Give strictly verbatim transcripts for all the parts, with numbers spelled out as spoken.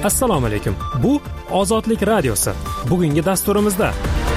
Assalomu alaykum. Bu Ozodlik radiosi. Bugungi dasturimizda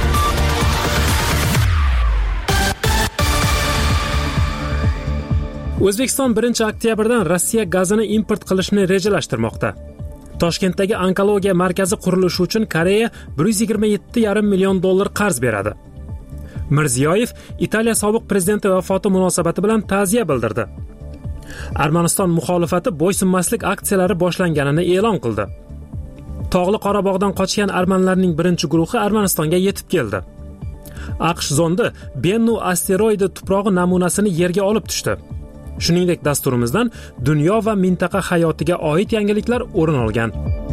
O'zbekiston birinchi oktyabrdan Rossiya gazini import qilishni rejalashtirmoqda. Toshkentdagi onkologiya markazi qurilishi uchun Koreya bir yuz yigirma yetti yarim million dollar qarz beradi. Mirziyoyev Italiya sobiq prezidenti vafoti munosabati bilan ta'ziya bildirdi. Armaniston muxolifati bo'ysunmaslik aksiyalari boshlanganini e'lon qildi. Tog'li Qorabog'dan qochgan armanlarning birinchi guruhi Armanistonga yetib keldi. AQSh zondi Bennu asteroidi tuprog'i namunasini yerga olib tushdi. Shuningdek, dasturimizdan dunyo va mintaqa hayotiga oid yangiliklar o'rin olgan.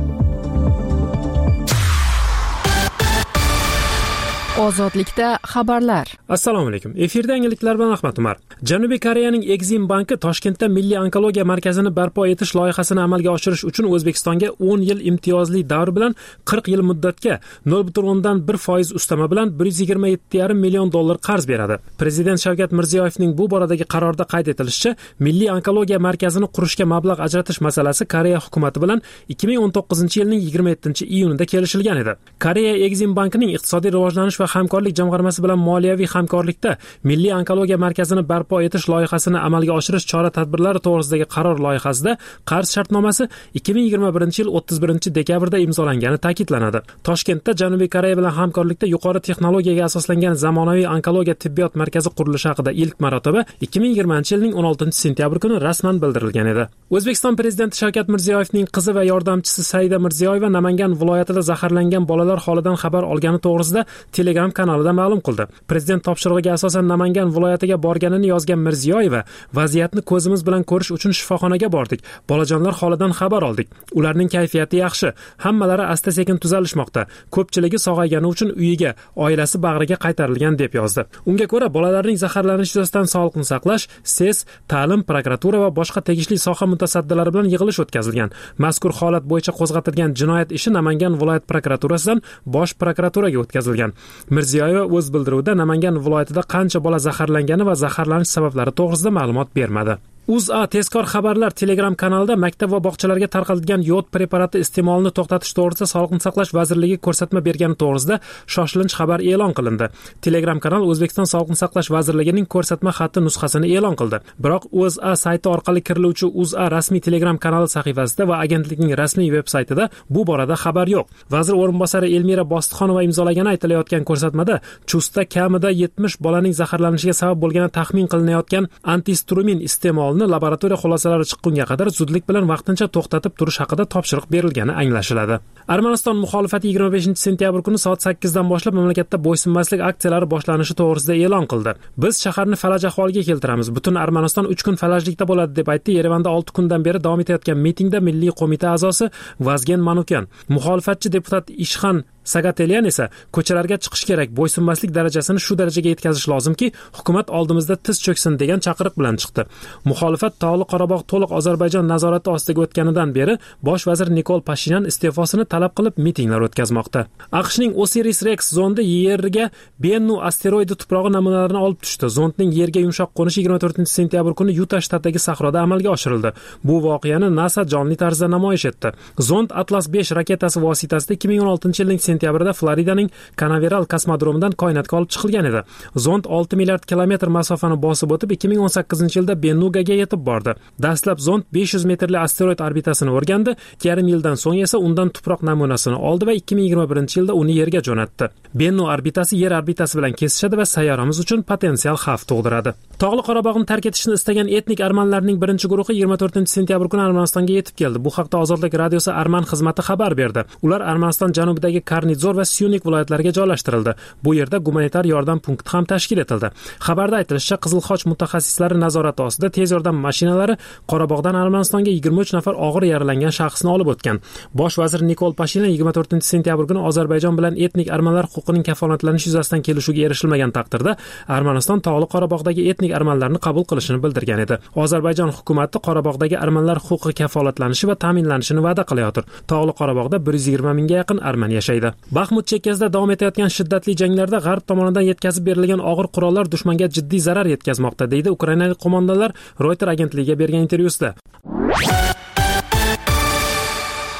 Ozodlikda xabarlar. Assalomu alaykum. Efirda yangiliklar bilan Ahmad Umar. Janubiy Koreyaning Exim banki Toshkentda milliy onkologiya markazini barpo etish loyihasini amalga oshirish uchun O'zbekistonga o'n yil imtiyozli davr bilan qirq yil muddatga nol butun o'ndan bir foiz ustama bilan bir yuz yigirma yetti yarim million dollar qarz beradi. Prezident Shavkat Mirziyoyevning bu boradagi qarorida qayd etilishicha, milliy onkologiya markazini qurishga mablag' ajratish masalasi Koreya hukumati bilan ikki ming o'n to'qqizinchi yilning yigirma yettinchi iyunida kelishilgan edi. Koreya Exim bankining iqtisodiy rivojlanish va hamkorlik jamg'armasi bilan moliyaviy hamkorlikda milliy onkologiya markazini barpo etish loyihasini amalga oshirish chora-tadbirlari to'g'risidagi qaror loyihasida qarz shartnomasi ikki ming yigirma birinchi yil o'ttiz birinchi dekabrda imzolangani ta'kidlanadi. Toshkentda Janubiy Koreya bilan hamkorlikda yuqori texnologiyaga asoslangan zamonaviy onkologiya tibbiyot markazi qurilishi haqida ilk marotaba ikki ming yigirmanchi yilning o'n oltinchi sentyabr kuni rasman bildirilgan edi. O'zbekiston prezidenti Shavkat Mirziyoyevning qizi va yordamchisi Saida Mirziyoyeva Namangan viloyatida zaharlangan bolalar holidan xabar olgani to'g'risida Telegram kanalida ma'lum qildi. Prezident topshirig'iga asosan Namangan viloyatiga borganini yozgan Mirziyoyeva, vaziyatni ko'zimiz bilan ko'rish uchun shifoxonaga bordik. Bolajonlar holidan xabar oldik. Ularning kayfiyati yaxshi. Hammalari asta-sekin tuzalishmoqda. Ko'pchiligi sog'aygani uchun uyiga, oilasi bag'riga qaytarilgan deb yozdi. Unga ko'ra, bolalarning zaharlanishi yuzasidan Sog'liqni saqlash, S E S, ta'lim, prokuratura va boshqa tegishli soha mutasaddilari bilan yig'ilish o'tkazilgan. Mazkur holat bo'yicha qo'zg'atilgan jinoyat ishi Namangan viloyat prokuraturasidan Bosh prokuraturaga o'tkazilgan. Mirziyoyeva o'z bildiruvida Namangan viloyatida qancha bola zaharlangani va zaharlanish sabablari to'g'risida ma'lumot bermadi. O'zA tezkor xabarlar Telegram kanalida maktab va bog'chalarga tarqatilgan yod preparati iste'molini to'xtatish to'g'risida Sog'liqni saqlash vazirligi ko'rsatma bergani to'g'risida shoshilinch xabar e'lon qilindi. Telegram kanal O'zbekiston Sog'liqni saqlash vazirligining ko'rsatma xati nusxasini e'lon qildi. Biroq O'zA sayti orqali kiriluvchi O'zA rasmiy Telegram kanali sahifasida va agentlikning rasmiy veb-saytida bu borada xabar yo'q. Vazir o'rinbosari Elmira Bostixonova imzolagani aytilayotgan ko'rsatmada Chustda kamida yetmish bolaning zaharlanishiga sabab bo'lgani taxmin qilinayotgan antistrumin iste'moli laboratoriya xulosalari chiqqunga qadar zudlik bilan vaqtincha to'xtatib turish haqida topshiriq berilgani anglashiladi. Armaniston muxolifati yigirma beshinchi sentyabr kuni soat sakkizdan boshlab mamlakatda bo'ysunmaslik aksiyalari boshlanishi to'g'risida e'lon qildi. Biz shaharni falaj ahvoliga keltiramiz. Butun Armaniston uch kun falajlikda bo'ladi deb aytdi. Yerevanda olti kundan beri davom etayotgan mitingda Milliy qo'mita a'zosi Vazgen Manukyan. Muxolifatchi deputat Ishxan Sagatelian esa ko'chalarga chiqish kerak, bo'ysunmaslik darajasini shu darajaga yetkazish lozimki, hukumat oldimizda tiz cho'ksin degan chaqiriq bilan chiqdi. Muxolifat Tog'li Qorabog' to'liq Ozarbayjon nazorati ostiga o'tganidan beri bosh vazir Nikol Pashinyan iste'fosini talab qilib mitinglar o'tkazmoqda. AQShning Osiris-Rex zondi Yerga Bennu asteroidi tuprog'i namunalarini olib tushdi. Zondning Yerga yumshoq qo'nishi yigirma to'rtinchi sentyabr kuni Yuta shtatidagi sahroda amalga oshirildi. Bu voqeani NASA jonli tarzda namoyish etdi. Zond Atlas besh raketasi vositasida ikki ming o'n oltinchi yilning sentyabrida Floridaning Canaveral kosmodromidan koinotga olib chiqilgan edi. Zond olti milliard kilometr masofani bosib o'tib ikki ming o'n sakkizinchi yilda Bennugaga yetib bordi. Dastlab zond besh yuz metrli asteroid orbitasini o'rgandi, yarim yildan so'ng esa undan tuproq namunasini oldi va ikki ming yigirma birinchi yilda uni Yerga jo'natdi. Bennu orbitasi Yer orbitasi bilan kesishadi va sayyoramiz uchun potensial xavf tug'diradi. Tog'li Qorabog'ni tark etishni istagan etnik armanlarning birinchi guruhi yigirma to'rtinchi sentyabr kuni Armanistonga yetib keldi. Bu haqda Ozodlik radiosi Arman xizmati xabar berdi. Ular Armaniston janubidagi Karnizor va Syunik viloyatlariga joylashtirildi. Bu yerda gumanitar yordam punkti ham tashkil etildi. Xabarda aytilishicha, Qizil Xoch mutaxassislari nazorati ostida tez yordam mashinalari Qorabog'dan Armanistonga yigirma uch nafar og'ir yaralangan shaxsni olib o'tgan. Bosh vazir Nikol Pashinyan yigirma to'rtinchi sentyabr kuni Ozarbayjon bilan etnik armanlar huquqining kafolatlanishi yuzasidan kelishuvga erishilmagan taqdirda Armaniston Tog'li Qorabog'dagi etnik armanlarni qabul qilishini bildirgan edi. Ozarbayjon hukumati Qorabog'dagi armanlar huquqi kafolatlanishi va ta'minlanishini va'da qilayotir. Tog'li Qorabog'da bir yuz yigirma mingga yaqin arman yashaydi. Baxmut chekkasida davom etayotgan shiddatli janglarda G'arb tomonidan yetkazib berilgan og'ir qurollar dushmanga jiddiy zarar yetkazmoqda, deydi ukrainalik qo'mondonlar Reuters agentligiga bergan intervyusida.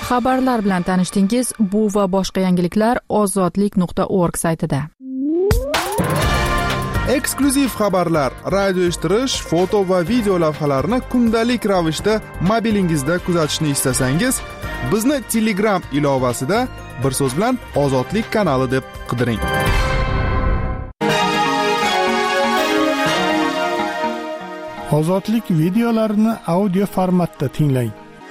Xabarlar bilan tanishdingiz. Bu va boshqa yangiliklar ozodlik nuqta org saytida. Eksklyuziv xabarlar, radio eshittirish, foto va video lavhalarni kundalik ravishda mobilingizda kuzatishni istasangiz, bizni Telegram ilovasida bir so'z bilan Ozodlik kanali deb qidiring. Ozodlik videolarini audio formatda tinglang.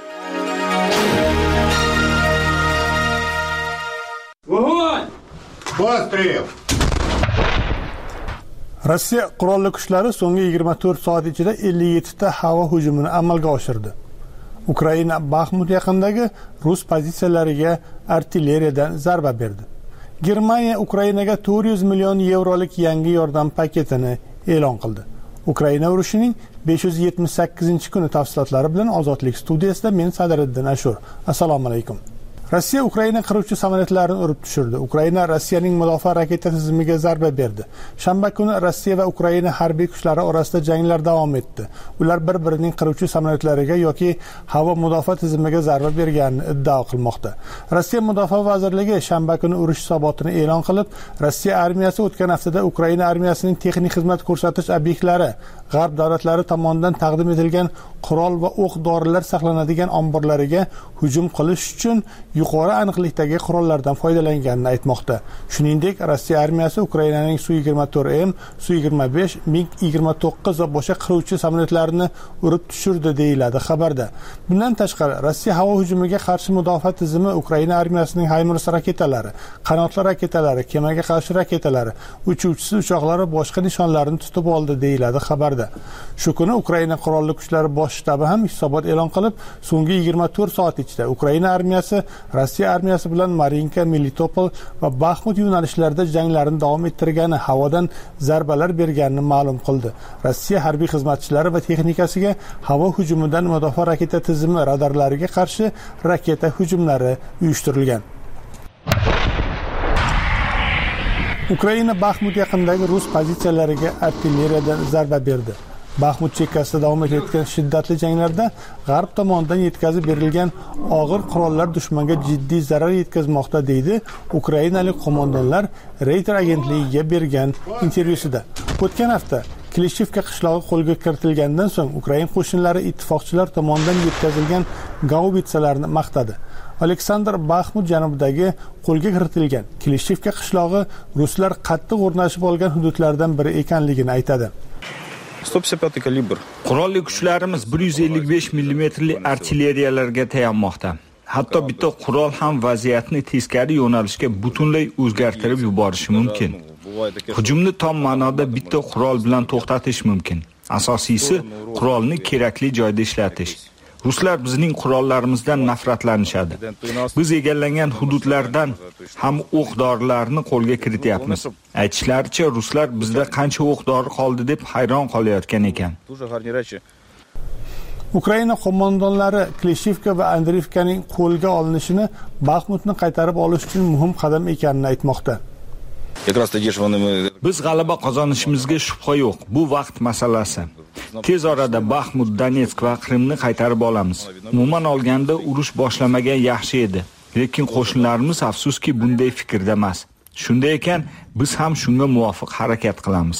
Rossiya qurolli kuchlari so'nggi yigirma to'rt soat ichida ellik yetti ta havo hujumini amalga oshirdi. Ukraina Baxmut yaqinidagi rus pozitsiyalariga artilleriyadan zarba berdi. Germaniya Ukrainaga to'rt yuz million yevrolik yangi yordam paketini e'lon qildi. Ukraina urushining besh yuz yetmish sakkizinchi kuni tafsilotlari bilan Ozodlik studiyasida men Sadiriddin Ashur. Assalomu alaykum. Rossiya Ukraina qiruvchi samolyotlarini urib tushirdi. Ukraina Rossiyaning mudofaa raketa tizimiga zarba berdi. Shanba kuni Rossiya va Ukraina harbiy kuchlari orasida janglar davom etdi. Ular bir-birining qiruvchi samolyotlariga yoki havo mudofaa tizimiga zarba berganini iddao qilmoqda. Rossiya Mudofaa vazirligi shanba kuni urush hisobotini e'lon qilib, Rossiya armiyasi o'tgan haftada Ukraina armiyasining texnik xizmat ko'rsatish obyektlari, G'arb davlatlari tomonidan taqdim etilgan qurol va o'q-dorilar saqlanadigan omborlariga hujum qilish uchun yuqori aniqlikdagi qurollardan foydalanganini aytmoqda. Shuningdek, Rossiya armiyasi Ukrainaning Su yigirma to'rt M, Su yigirma besh, MiG yigirma to'qqiz va boshqa qiruvchi samolyotlarini urib tushirdi deyiladi xabarda. Bundan tashqari, Rossiya havo hujumiga qarshi mudofaa tizimi Ukraina armiyasining HIMARS raketalari, qanotli raketalari, kemaga qarshi raketalari, uchuvchisiz uchoqlari boshqa nishonlarni tutib oldi deyiladi xabarda. Shu kuni Ukraina qurolli kuchlari bosh shtabi ham hisobot e'lon qilib, so'nggi yigirma to'rt soat ichida Ukraina armiyasi Rossiya armiyasi bilan Marinka, Melitopol va Baxmut yo'nalishlarida janglarni davom ettirgani, havodan zarbalar berganini ma'lum qildi. Rossiya harbiy xizmatchilari va texnikasiga havo hujumidan mudofaa raketa tizimi radarlariga qarshi raketa hujumlari uyushtirilgan. Ukraina Baxmut yaqinidagi rus pozitsiyalariga artilleriyadan zarba berdi. Baxmut chekkasida davom etayotgan shiddatli janglarda G'arb tomonidan yetkazib berilgan og'ir qurollar dushmanga jiddiy zarar yetkazmoqda deydi ukrainalik qo'mondonlar Reuters agentligiga bergan intervyusida. O'tgan hafta Klishivka qishlog'i qo'lga kiritilgandan so'ng Ukraina qo'shinlari ittifoqchilar tomonidan yetkazilgan gaubitsalarni maqtadi. Aleksandr Baxmut janubidagi qo'lga kiritilgan Klishivka qishlog'i ruslar qattiq o'rnashib olgan hududlardan biri ekanligini aytadi. sto пятьдесят пятый kalibr. Qurolli kuchlarimiz bir yuz ellik besh millimetrli artilleriyalarga tayanmoqda. Hatto bitta qurol ham vaziyatni teskari yo'nalishga butunlay o'zgartirib yuborishi mumkin. Hujumni tom ma'noda bitta qurol bilan to'xtatish mumkin. Asosiysi qurolni kerakli joyda ishlatish. Ruslar bizning qurollarimizdan nafratlanishadi. Biz egallangan hududlardan ham o'q-dorilarni qo'lga kirityapmiz. Aytishlaricha, ruslar bizda qancha o'q-dori qoldi deb hayron qolayotgan ekan. Ukraina qo'mondonlari Klishivka va Andriivkaning qo'lga olinishini Baxmutni qaytarib olish uchun muhim qadam ekanini aytmoqda. Biz g'alaba qozonishimizga shubha yo'q. Bu vaqt masalasi. Tez orada Baxmut, Donetsk va Qrimni qaytarib olamiz. Umuman olganda urush boshlamagan yaxshi edi, lekin qo'shinlarimiz afsuski bunday fikrda emas. Shunday ekan, biz ham shunga muvofiq harakat qilamiz.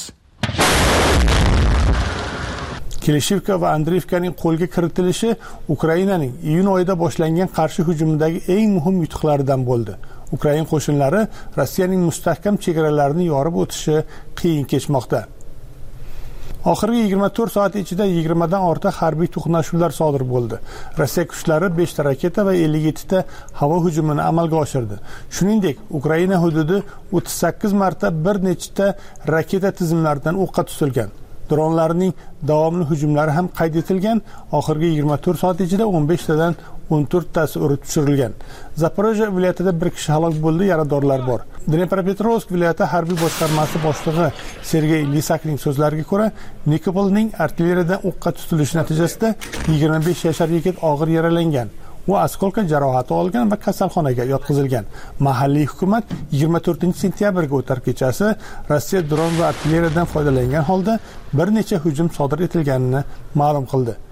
Klishivka va Andriivkaning qo'lga kiritilishi Ukrainaning iyun oyida boshlangan qarshi hujumidagi eng muhim yutuqlaridan bo'ldi. Ukraina qo'shinlari Rossiyaning mustahkam chegaralarini yorib o'tishi qiyin kechmoqda. Oxirgi yigirma to'rt soat ichida yigirma dan ortiq harbiy to'qnashuvlar sodir bo'ldi. Rossiya kuchlari besh ta raketa va ellik yetti ta havo hujumini amalga oshirdi. Shuningdek, Ukraina hududi o'ttiz sakkiz marta bir nechta raketa tizimlaridan o'qqa tutilgan. Dronlarning davomli hujumlari ham qayd etilgan. Oxirgi yigirma to'rt soat ichida o'n besh tadan o'n to'rt tasi urib tushirilgan. Zaporojye viloyatida bir kishi halok bo'ldi, yaradorlar bor. Dnepropetrovsk viloyati harbiy boshqarmasi boshlig'i Sergey Lisakning so'zlariga ko'ra, Nikopolning artilleriyadan o'qqa tutilishi natijasida yigirma besh yashar yigit og'ir yaralangan. U askolka jarohati olgan va kasalxonaga yotqizilgan. Mahalliy hukumat yigirma to'rtinchi sentyabrga o'tar kechasi Rossiya dron va artilleriyadan foydalangan holda bir necha hujum sodir etilganini ma'lum qildi.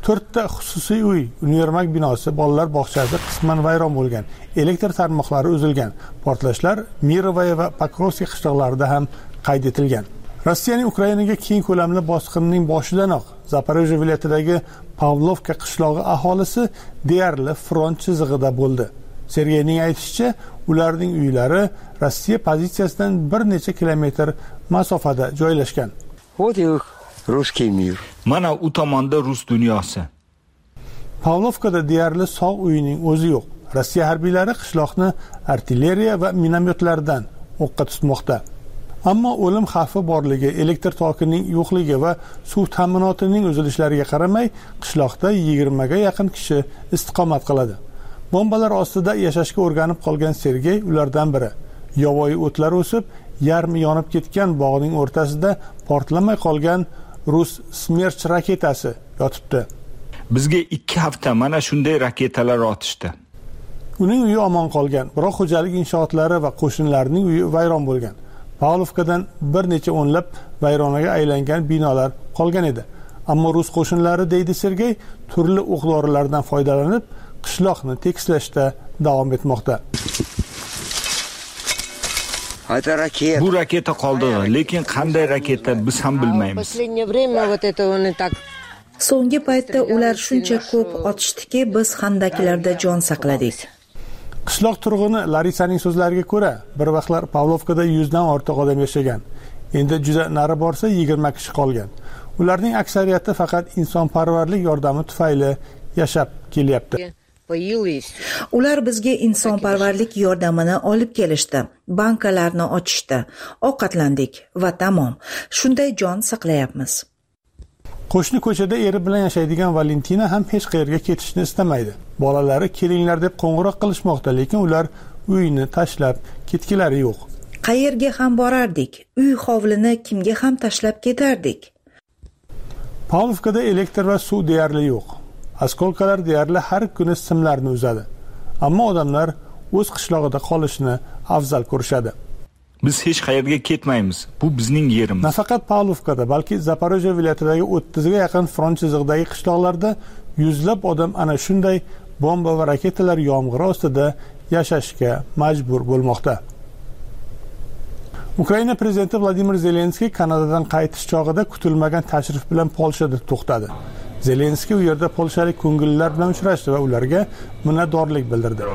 to'rtta xususiy uy, univermag binosi, bolalar bog'chasi qisman vayron bo'lgan. Elektr tarmoqlari uzilgan. Portlashlar Mirovaya va Pokrovskiy qishloqlarida ham qayd etilgan. Rossiyaning Ukrainaga keng ko'lamli bosqinining boshidanoq Zaporojye viloyatidagi Pavlovka qishlog'i aholisi deyarli front chizig'ida bo'ldi. Sergeyning aytishicha, ularning uylari Rossiya pozitsiyasidan bir necha kilometr masofada joylashgan. Вот и русский мир. Mana u tomonda rus dunyosi. Pavlovkada deyarli sog' uyning o'zi yo'q. Rossiya harbiylari qishloqni artilleriya va minomyotlardan o'qqa tutmoqda. Ammo o'lim xavfi borligi, elektr tokining yo'qligi va suv ta'minotining uzilishlariga qaramay, qishloqda yigirmaga yaqin kishi istiqomat qiladi. Bombalar ostida yashashga o'rganib qolgan Sergey ulardan biri. Yovvoyi o'tlar o'sib, yarmi yonib ketgan bog'ning o'rtasida portlamay qolgan rus Smerch raketasi yotibdi. Bizga ikki hafta mana shunday raketalar otishdi. Uning uyi omon qolgan, biroq xo'jalik inshootlari va qo'shinlarning uyi vayron bo'lgan. Pavlovkadan bir necha o'nlab vayronaga aylangan binolar qolgan edi. Ammo rus qo'shinlari, deydi Sergey, turli o'q-dorilardan foydalanib, qishloqni tekislashda davom etmoqda. Bu raketa qoldig'i, lekin qanday raketa biz ham bilmaymiz. So'nggi paytda ular shuncha ko'p otishdiki, biz xandaklarda jon saqladik. Qishloq turg'uni Larisaning so'zlariga ko'ra, bir vaqtlar Pavlovkada yuzdan ortiq odam yashagan. Endi juda nari borsa yigirma kishi qolgan. Ularning aksariyati faqat insonparvarlik yordami tufayli yashab kelyapti. Ular bizga insonparvarlik yordamini olib kelishdi, bankalarni ochishdi, ovqatlandik va tamom. Shunday jon saqlayapmiz. Qo'shni ko'chada eri bilan yashaydigan Valentina ham hech qayerga ketishni istamaydi. Bolalari kelinglar deb qo'ng'iroq qilishmoqda, lekin ular uyni tashlab ketgilari yo'q. Qayerga ham borardik? Uy hovlini kimga ham tashlab ketardik? Pavlovkada elektr va suv deyarli yo'q. Askolkalar deyarli har kuni simlarni uzadi. Ammo odamlar o'z qishlog'ida qolishni afzal ko'rishadi. Biz hech qayerga ketmaymiz. Bu bizning yerimiz. Nafaqat Pavlovkada, balki Zaporojye viloyatidagi o'ttiz ga yaqin front chizig'idagi qishloqlarda yuzlab odam ana shunday bomba va raketalar yomg'iri ostida yashashga majbur bo'lmoqda. Ukraina prezidenti Vladimir Zelenskiy Kanadadan qaytish chog'ida kutilmagan tashrif bilan Polshada to'xtadi. Zelenskiy u yerda polshalik ko'ngillilar bilan uchrashdi va ularga minnatdorlik bildirdi.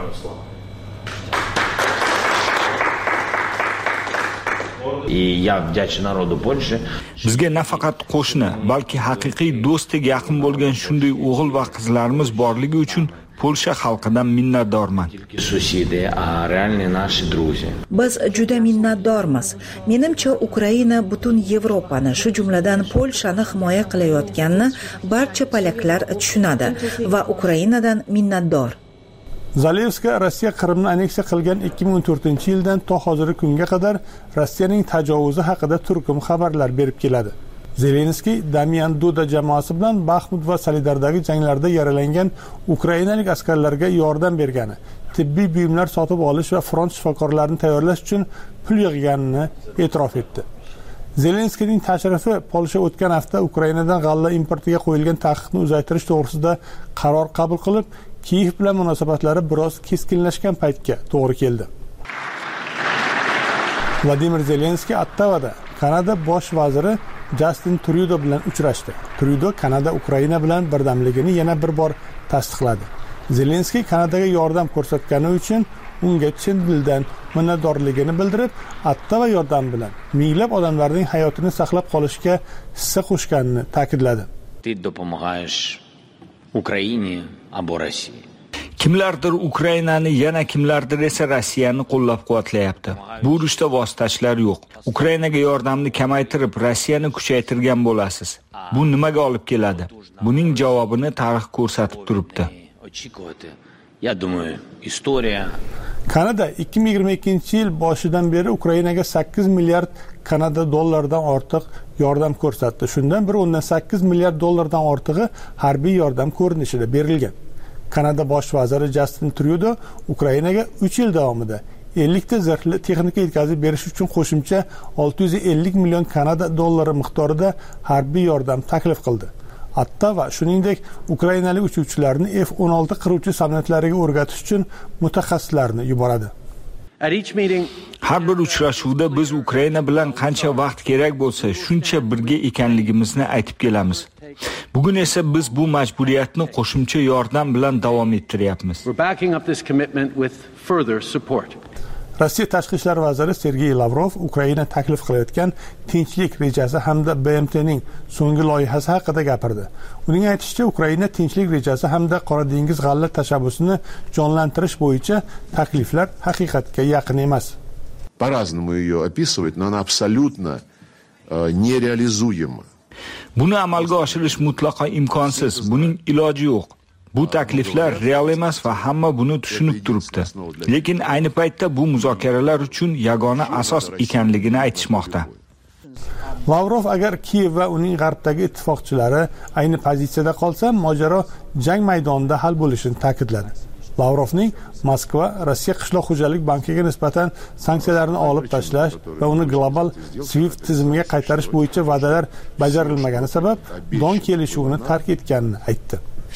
Bizga nafaqat qo'shni, balki haqiqiy do'stdek yaqin bo'lgan shunday o'g'il va qizlarimiz borligi uchun Polsha xalqidan minnatdorman. Biz juda minnatdormiz. Menimcha Ukraina butun Yevropani, shu jumladan Polshani himoya qilayotganini barcha polaklar tushunadi va Ukrainadan minnatdor. Zalevska Rossiya Qrimni aneksiya qilgan ikki ming o'n to'rtinchi yildan to hozirgi kunga qadar Rossiyaning tajovuzi haqida turkum xabarlar berib keladi. Zelenskiy Damian Duda jamoasi bilan Baxmut va Solidardagi janglarda yaralangan ukrainalik askarlarga yordam bergani, tibbiy buyumlar sotib olish va front shifokorlarini tayyorlash uchun pul yig'ganini e'tirof etdi. Zelenskiyning tashrifi Polsha o'tgan hafta Ukrainadan g'alla importiga qo'yilgan taqiqni uzaytirish to'g'risida qaror qabul qilib, Kiyev bilan munosabatlari biroz keskinlashgan paytga to'g'ri keldi. Vladimir Zelenskiy Ottavada Kanada bosh vaziri Justin Trudeau bilan uchrashdi. Trudeau Kanada Ukraina bilan birdamligini yana bir bor tasdiqladi. Zelenskiy Kanadaga yordam ko'rsatgani uchun unga chin dildan minnatdorligini bildirib, Ottava yordam bilan minglab odamlarning hayotini saqlab qolishga hissa qo'shganini ta'kidladi. Ты допомагаешь Ukraine abo Rossiya. Kimlardir Ukrainani, yana kimlardir esa Rossiyani qo'llab-quvvatlayapti. Bu urushda vositachilar yo'q. Ukrainaga yordamni kamaytirib, Rossiyani kuchaytirgan bo'lasiz. Bu nimaga olib keladi? Buning javobini tarix ko'rsatib turibdi. Я думаю, история. Kanada ikki ming yigirma ikkinchi yil boshidan beri Ukrainaga sakkiz milliard Kanada dollaridan ortiq yordam ko'rsatdi. Shundan bir o'ndan sakkiz milliard dollardan ortig'i harbiy yordam ko'rinishida berilgan. Kanada bosh vaziri Justin Trudeau Ukrainaga uch yil davomida ellik ta zirhli texnika yetkazib berish uchun qo'shimcha olti yuz ellik million Kanada dollari miqdorida harbiy yordam taklif qildi. Hatto va shuningdek ukrainalik uchuvchilarni F o'n olti qiruvchi samolyotlariga o'rgatish uchun mutaxassislarni yuboradi. Har bir uchrashuvda biz Ukraina bilan qancha vaqt kerak bo'lsa, shuncha birga ekanligimizni aytib kelamiz. Bugun esa biz bu majburiyatni qo'shimcha yordam bilan davom ettiryapmiz. Rossiya tashqi ishlar vaziri Sergey Lavrov Ukraina taklif qilayotgan tinchlik rejasi hamda B M T'ning so'nggi loyihasi haqida gapirdi. Uning aytishicha, Ukraina tinchlik rejasi hamda Qora dengiz g'alla tashabbusini jonlantirish bo'yicha takliflar haqiqatga yaqin emas. По-разному ее описывать, но она абсолютно э, нереализуема. Buni amalga oshirish mutlaqo imkonsiz. Buning iloji yo'q. Bu takliflar real emas va hamma buni tushunib turibdi. Lekin ayni paytda bu muzokaralar uchun yagona asos ekanligini aytishmoqda. Lavrov agar Kiyev va uning g'arbdagi ittifoqchilari ayni pozitsiyada qolsa, mojaro jang maydonida hal bo'lishini ta'kidladi. Lavrovning Moskva Rossiya qishloq xo'jalik bankiga nisbatan sanksiyalarni olib tashlash va uni global SWIFT tizimiga qaytarish bo'yicha va'dalar bajarilmagani sabab Don kelishuvini tark etganini aytdi.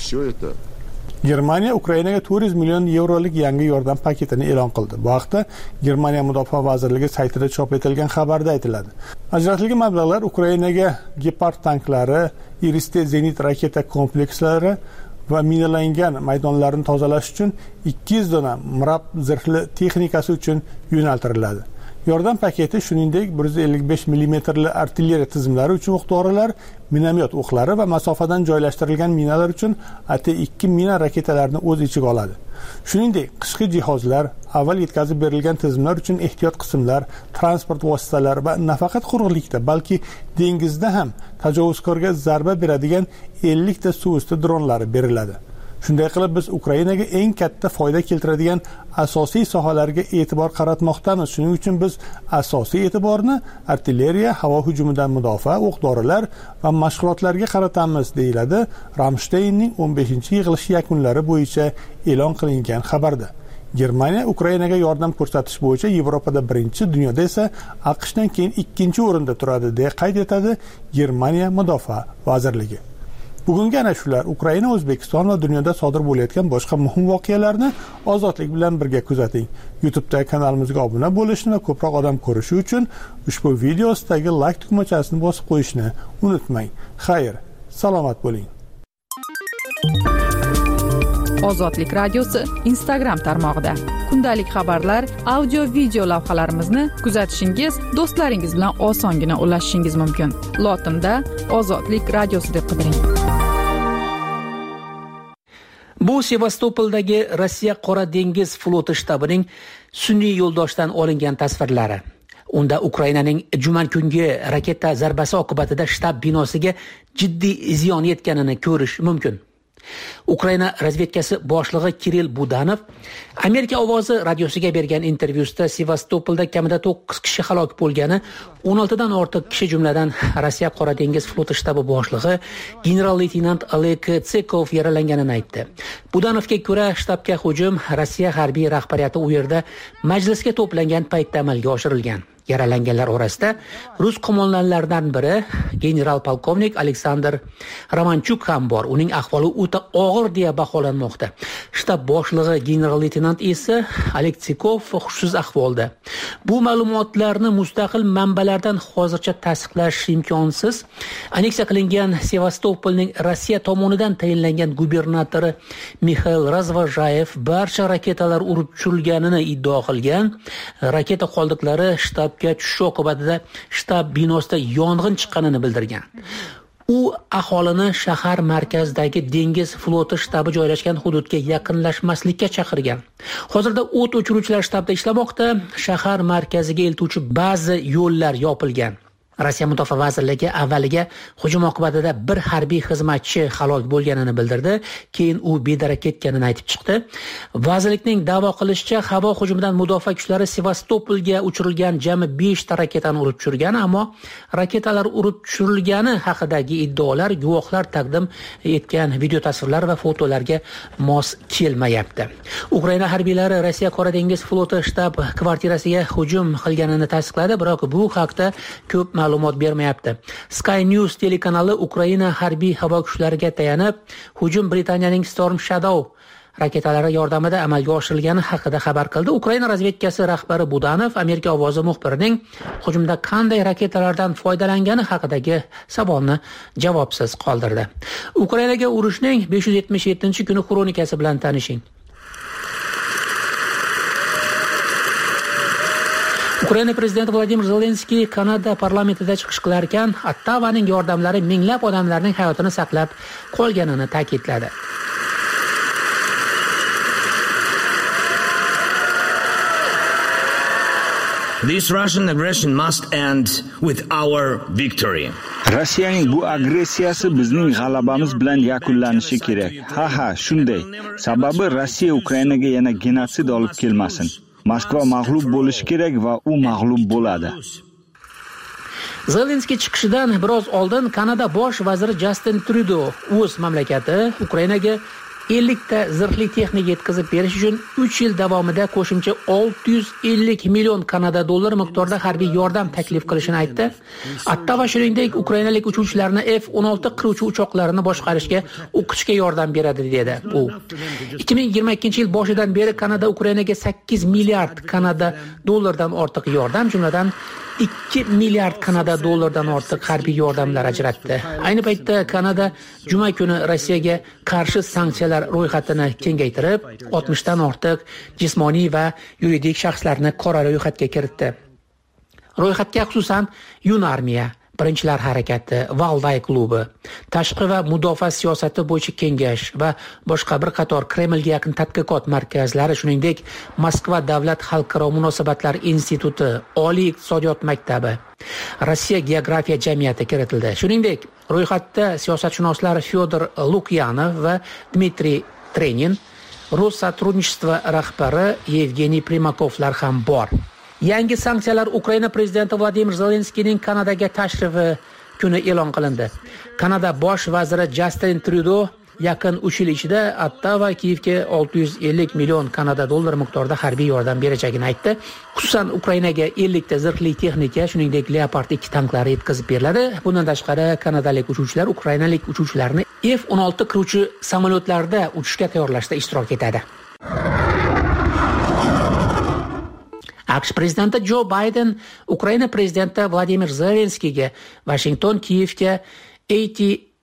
Germaniya Ukrainaga to'rt yuz million yevrolik yangi yordam paketini e'lon qildi. Bu haqda Germaniya Mudofaa vazirligi saytida chop etilgan xabarda aytiladi. Ajratilgan mablag'lar Ukrainaga Gepard tanklari, Iris-T zenit raketa komplekslari va minalangan maydonlarni tozalash uchun ikki yuz dona Mirab zirhli texnikasi uchun yo'naltiriladi. Yordam paketi shuningdek bir yuz ellik besh millimetrli artilleriya tizimlari uchun o'q-dorilar, minomyot o'qlari va masofadan joylashtirilgan minalar uchun A T ikki mina raketalarini o'z ichiga oladi. Shuningdek, qishki jihozlar, avval yetkazib berilgan tizimlar uchun ehtiyot qismlar, transport vositalari va nafaqat quruqlikda, balki dengizda ham tajovuzkorga zarba beradigan ellik ta suvosti dronlari beriladi. Shunday qilib biz Ukrainaga eng katta foyda keltiradigan asosiy sohalarga e'tibor qaratmoqdamiz. Shuning uchun biz asosiy e'tiborni artilleriya, havo hujumidan mudofaa, o'q-dorilar va mashg'ulotlarga qaratamiz, deyiladi Ramsteynning o'n beshinchi yig'ilishi yakunlari bo'yicha e'lon qilingan xabarda. Germaniya Ukrainaga yordam ko'rsatish bo'yicha Yevropada birinchi, dunyoda esa AQShdan keyin ikkinchi o'rinda turadi, deb qayd etadi Germaniya Mudofaa vazirligi. Bugungi ana shular Ukraina, O'zbekiston va dunyoda sodir bo'layotgan boshqa muhim voqealarni ozodlik bilan birga kuzating. YouTube'dagi kanalimizga obuna bo'lishni va ko'proq odam ko'rishi uchun ushbu video ostidagi like tugmachasini bosib qo'yishni unutmang. Xayr, salomat bo'ling. Ozodlik radiosi Instagram tarmog'ida kundalik xabarlar, audio video lavhalarimizni kuzatishingiz, do'stlaringiz bilan osongina ulashishingiz mumkin. Lotinda Ozodlik radiosi deb qidiring. Bu Sevastopoldagi Rossiya Qora dengiz floti shtabining sun'iy yo'ldoshdan olingan tasvirlari. Unda Ukrainaning juman kungi raketa zarbasi oqibatida shtab binosiga jiddiy ziyon yetganini ko'rish mumkin. Ukraina razvedkasi boshlig'i Kirill Budanov Amerika ovozi radiosiga bergan intervyusida Sevastopolda kamida to'qqiz kishi halok bo'lgani, o'n olti dan ortiq kishi jumladan Rossiya Qora dengiz floti shtabi boshlig'i general-leytenant Oleg Tsekov yaralanganini aytdi. Budanovga ko'ra, shtabga hujum Rossiya harbiy rahbariyati u yerda majlisga to'plangan paytda amalga oshirilgan. Yaralanganlar orasida rus qo'mondonlaridan biri general-polkovnik Aleksandr Romanchuk ham bor. Uning ahvoli o'ta og'ir deya baholanmoqda. Shtab boshlig'i general-leytenant esa Oleg Tsekov hushsiz ahvolda. Bu ma'lumotlarni mustaqil manbalardan hozircha tasdiqlash imkonsiz. Aneksiya qilingan Sevastopolning Rossiya tomonidan tayinlangan gubernatori Mikhail Razvajayev barcha raketalar urib tushirilganini iddao qilgan. Raketa qoldiqlari shtab tushish oqibatida shtab binosida yong'in chiqqanini bildirgan. U aholini shahar markazidagi dengiz floti shtabi joylashgan hududga yaqinlashmaslikka chaqirgan. Hozirda o't o'chiruvchilar shtabda ishlamoqda. Shahar markaziga eltuvchi ba'zi yo'llar yopilgan. Rossiya Mudofaa vazirligi avvaliga hujum oqibatida bir harbiy xizmatchi halok bo'lganini bildirdi, keyin u bedarak ketganini aytib chiqdi. Vazirlikning da'vo qilishicha, havo hujumidan mudofaa kuchlari Sevastopolga uchirilgan jami besh ta raketani urib tushirgan, ammo raketalar urib tushirilgani haqidagi iddaolar guvohlar taqdim etgan video tasvirlar va fotolarga mos kelmayapti. Ukraina harbiylari Rossiya Qora dengiz floti shtab kvartirasiga hujum qilganini tasdiqladi, biroq bu haqda ko'p ma'lumot bermayapti. Sky News telekanali Ukraina harbiy havo kuchlariga tayanib, hujum Britaniyaning Storm Shadow raketalari yordamida amalga oshirilgani haqida xabar qildi. Ukraina razvedkasi rahbari Budanov Amerika ovozi muxbirining hujumda qanday raketalardan foydalangani haqidagi savolni javobsiz qoldirdi. Ukrainaga urushning besh yuz yetmish yettinchi kuni xronikasi bilan tanishing. Ukraina prezidenti Vladimir Zelenskiy Kanada parlamentida chiqish qilar ekan, Ottavaning yordamlari minglab odamlarning hayotini saqlab qolganini ta'kidladi. This Russian aggression must end with our victory. Rossiyaning bu agressiyasi bizning g'alabamiz bilan yakunlanishi kerak. Ha ha, shunday. Sababi Rossiya Ukrainaga yana genotsid olib kelmasin. Moskva mag'lub bo'lishi kerak va u mag'lub bo'ladi. Zelenskiy chiqishidan biroz oldin Kanada bosh vaziri Justin Trudeau o'z mamlakati Ukrainaga ellik ta zirhli texnika yetkazib berish uchun uch yil davomida qo'shimcha olti yuz ellik million Kanada dollari miqdorida harbiy yordam taklif qilishini aytdi. Ottava shuningdek Ukrainalik uchuvchilarni F o'n olti qiruvchi uchoqlarini boshqarishga, o'qitishga yordam beradi dedi u. ikki ming yigirma ikkinchi yil boshidan beri Kanada Ukrainaga sakkiz milliard Kanada dollaridan ortiq yordam, jumladan ikki milliard Kanada dollaridan ortiq harbiy yordamlar ajratdi. Ayni paytda Kanada juma kuni Rossiyaga qarshi sanksiyalar ro'yxatini kengaytirib, oltmishdan ortiq jismoniy va yuridik shaxslarni qora ro'yxatga kiritdi. Ro'yxatga xususan Yunarmiya, Birinchilar harakati, Valday klubi, Tashqi va mudofaa siyosati bo'yicha kengash va boshqa bir qator Kremlga yaqin tadqiqot markazlari, shuningdek Moskva davlat xalqaro munosabatlar instituti, Oliy iqtisodiyot maktabi, Rossiya geografiya jamiyati kiritildi. Shuningdek, ro'yxatda siyosatshunoslar Fyodor Lukyanov va Dmitriy Trenin, Rossотрудничество rahbari Yevgeniy Primakovlar ham bor. Yangi sanksiyalar Ukraina prezidenti Vladimir Zelenskiyning Kanadaga tashrifi kuni e'lon qilindi. Kanada bosh vaziri Justin Trudeau yaqin uch yil ichida Ottava Kiyevga olti yuz ellik million Kanada dollari miqdorida harbiy yordam berajagini aytdi. Xususan Ukrainaga ellik ta zirhli texnika, shuningdek Leopard ikki tanklari yetkazib beriladi. Bundan tashqari Kanadalik uchuvchilar Ukrainalik uchuvchilarni F o'n olti qiruvchi samolyotlarda uchishga tayyorlashda ishtirok etadi. AQSh prezidenti Joe Biden Ukraina prezidenti Vladimir Zelenskiyga Washington Kiyevga A T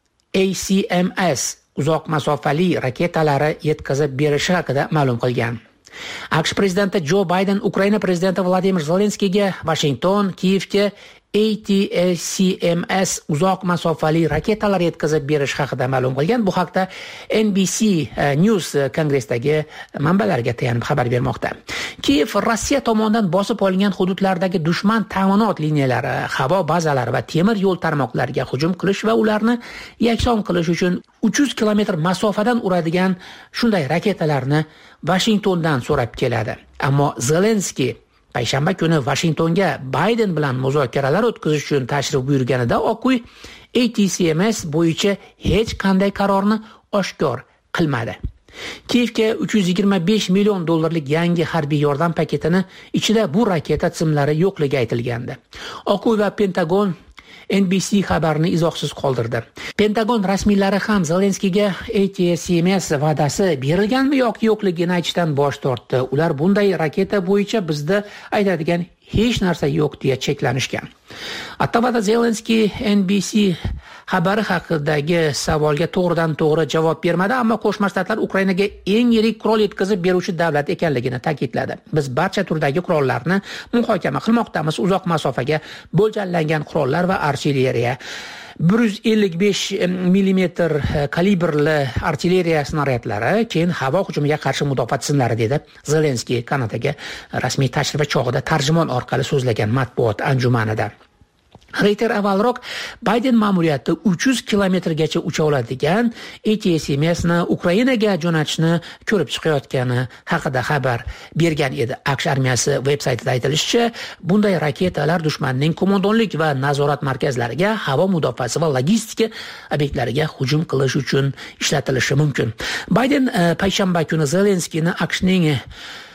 A C M S uzoq masofali raketalari yetkazib berishi haqida ma'lum qilgan. AQSh prezidenti Joe Biden Ukraina prezidenti Vladimir Zelenskiyga Washington Kiyevga A T A C M S uzoq masofali raketalar yetkazib berish haqida ma'lum qilgan. Bu haqda N B C News kongressdagi manbalarga tayanib xabar bermoqda. Kiyev Rossiya tomonidan bosib olingan hududlardagi dushman ta'minot liniyalari, havo bazalari va temir yo'l tarmoqlariga hujum qilish va ularni yakson qilish uchun uch yuz kilometr masofadan uradigan shunday raketalarni Washingtondan so'rab keladi. Ammo Zelenskiy payshanba kuni Washingtonga Biden bilan muzokaralar o'tkazish uchun tashrif buyurganida Oq uy A T C M S bo'yicha hech qanday qarorni oshkor qilmadi. Kiyevga uch yuz yigirma besh million dollarlik yangi harbiy yordam paketini ichida bu raketa tizimlari yo'qligi aytilgandi. Oq uy va Pentagon N B C xabarini izohsiz qoldirdi. Pentagon rasmiylari ham Zelenskiyga A T A C M S va'dasi berilganmi yoki yo'qligini aytishdan bosh tortdi. Ular bunday raketa bo'yicha bizda aytadigan hech narsa yo'q deya cheklanishgan. Ottavada Zelenskiy N B C xabari haqidagi savolga to'g'ridan to'g'ri javob bermadi, ammo Qo'shma Shtatlar Ukrainaga eng yirik qurol yetkazib beruvchi davlat ekanligini ta'kidladi. Biz barcha turdagi qurollarni muhokama qilmoqdamiz. Uzoq masofaga mo'ljallangan qurollar va artilleriya, bir yuz ellik besh millimetr kalibrli artilleriya snaryadlari, keyin havo hujumiga qarshi mudofaa tizimlari, dedi Zelenskiy Kanadaga rasmiy tashrifi chog'ida tarjimon orqali so'zlagan matbuot anjumanida. Reuters avvalroq Biden ma'muriyati uch yuz kilometrgacha ucha oladigan A T A C M S ni Ukrainaga jo'natishni ko'rib chiqayotgani haqida xabar bergan edi. AQSh armiyasi veb-saytida aytilishicha, bunday raketalar dushmanning qo'mondonlik va nazorat markazlariga, havo mudofaasi va logistika obyektlariga hujum qilish uchun ishlatilishi mumkin. Biden payshanba kuni Zelenskiyni AQShning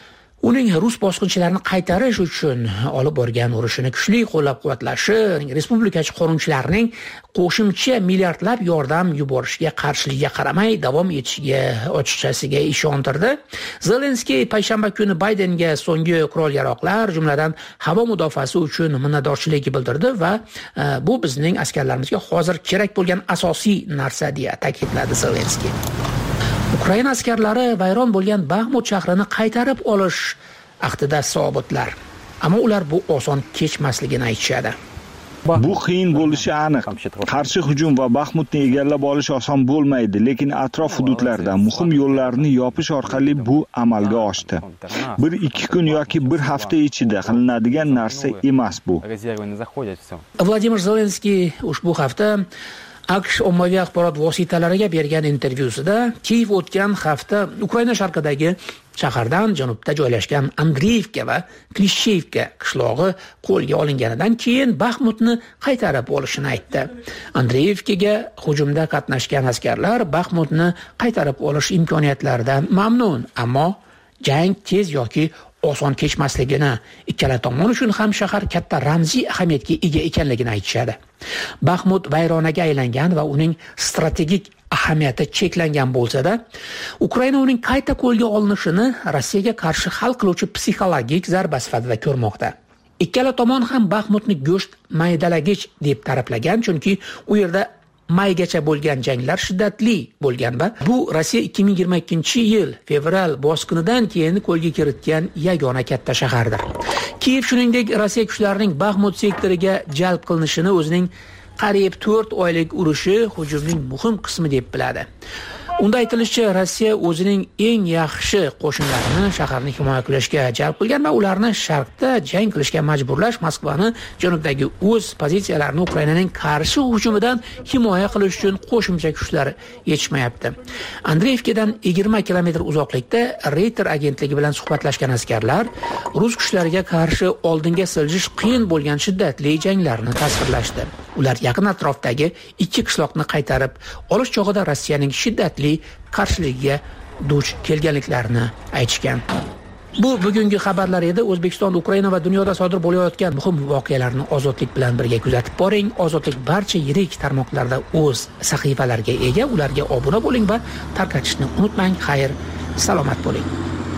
uning rus bosqinchilarini qaytarish uchun olib borgan urushini kuchli qo'llab-quvvatlashi, respublikachi qonunchilarning qo'shimcha milliardlab yordam yuborishga qarshiligiga qaramay davom etishiga ochiqchasiga ishontirdi. Zelenskiy payshanba kuni Baydenga so'nggi qurol-yarog'lar, jumladan havo mudofaasi uchun minnatdorchilik bildirdi va bu bizning askarlarimizga hozir kerak bo'lgan asosiy narsa deya ta'kidladi Zelenskiy. Ukraina askarlari vayron bo'lgan Baxmut shahrini qaytarib olish ahdida sobitlar. Ammo ular bu oson kechmasligini aytishadi. Bu qiyin bo'lishi aniq. Qarshi hujum va Baxmutni egallab olish oson bo'lmaydi, lekin atrof hududlarda muhim yo'llarni yopish orqali bu amalga oshdi. bir ikki kun yoki bir hafta ichida qilinadigan narsa emas bu. Vladimir Zelenskiy ushbu hafta AQSh ommaviy axborot vositalariga bergan intervyusida Kiyev o'tgan hafta Ukraina sharqidagi shahardan janubda joylashgan Andreevka va Klishchevka qishlog'i qo'lga olinganidan keyin Baxmutni qaytarib olishini aytdi. Andreevkaga hujumda qatnashgan askarlar Baxmutni qaytarib olish imkoniyatlaridan mamnun, ammo jang tez yoki oson kechmasligini, ikkala tomon uchun ham shahar katta ramziy ahamiyatga ega ekanligini aytishadi. Baxmut vayronaga aylangan va uning strategik ahamiyati cheklangan bo'lsa-da, Ukraina uning qayta qo'lga olinishini Rossiyaga qarshi hal qiluvchi psixologik zarba sifatida ko'rmoqda. Ikkala tomon ham Baxmutni go'sht maydalagich deb ta'riflagan, chunki u yerda maygacha bo'lgan janglar shiddatli bo'lgan va bu Rossiya ikki ming yigirma ikkinchi yil fevral bosqinidan keyin qo'lga kiritgan yagona katta shahardir. Kiyev shuningdek Rossiya kuchlarining Baxmut sektoriga jalb qilinishini o'zining qariyb to'rt oylik urushi hujumning muhim qismi deb biladi. Unda aytilishicha, Rossiya o'zining eng yaxshi qo'shinlarini shaharni himoya qilishga jalb qilgan va ularni sharqda jang qilishga majburlash Moskvani janubdagi o'z pozitsiyalarini Ukrainaning qarshi hujumidan himoya qilish uchun qo'shimcha kuchlar yetishmayapti. Andreevkadan yigirma kilometr uzoqlikda Reuters agentligi bilan suhbatlashgan askarlar rus kuchlariga qarshi oldinga siljish qiyin bo'lgan shiddatli janglarni tasvirlashdi. Ular yaqin atrofdagi ikki qishloqni qaytarib olish chog'ida Rossiyaning shiddatli qarshiligiga duch kelganliklarini aytishgan. Bu bugungi xabarlar edi. O'zbekiston, Ukraina va dunyoda sodir bo'layotgan muhim voqealarni Ozodlik bilan birga kuzatib boring. Ozodlik barcha yirik tarmoqlarda o'z sahifalarga ega. Ularga obuna bo'ling va tarqatishni unutmang. Xayr, salomat bo'ling.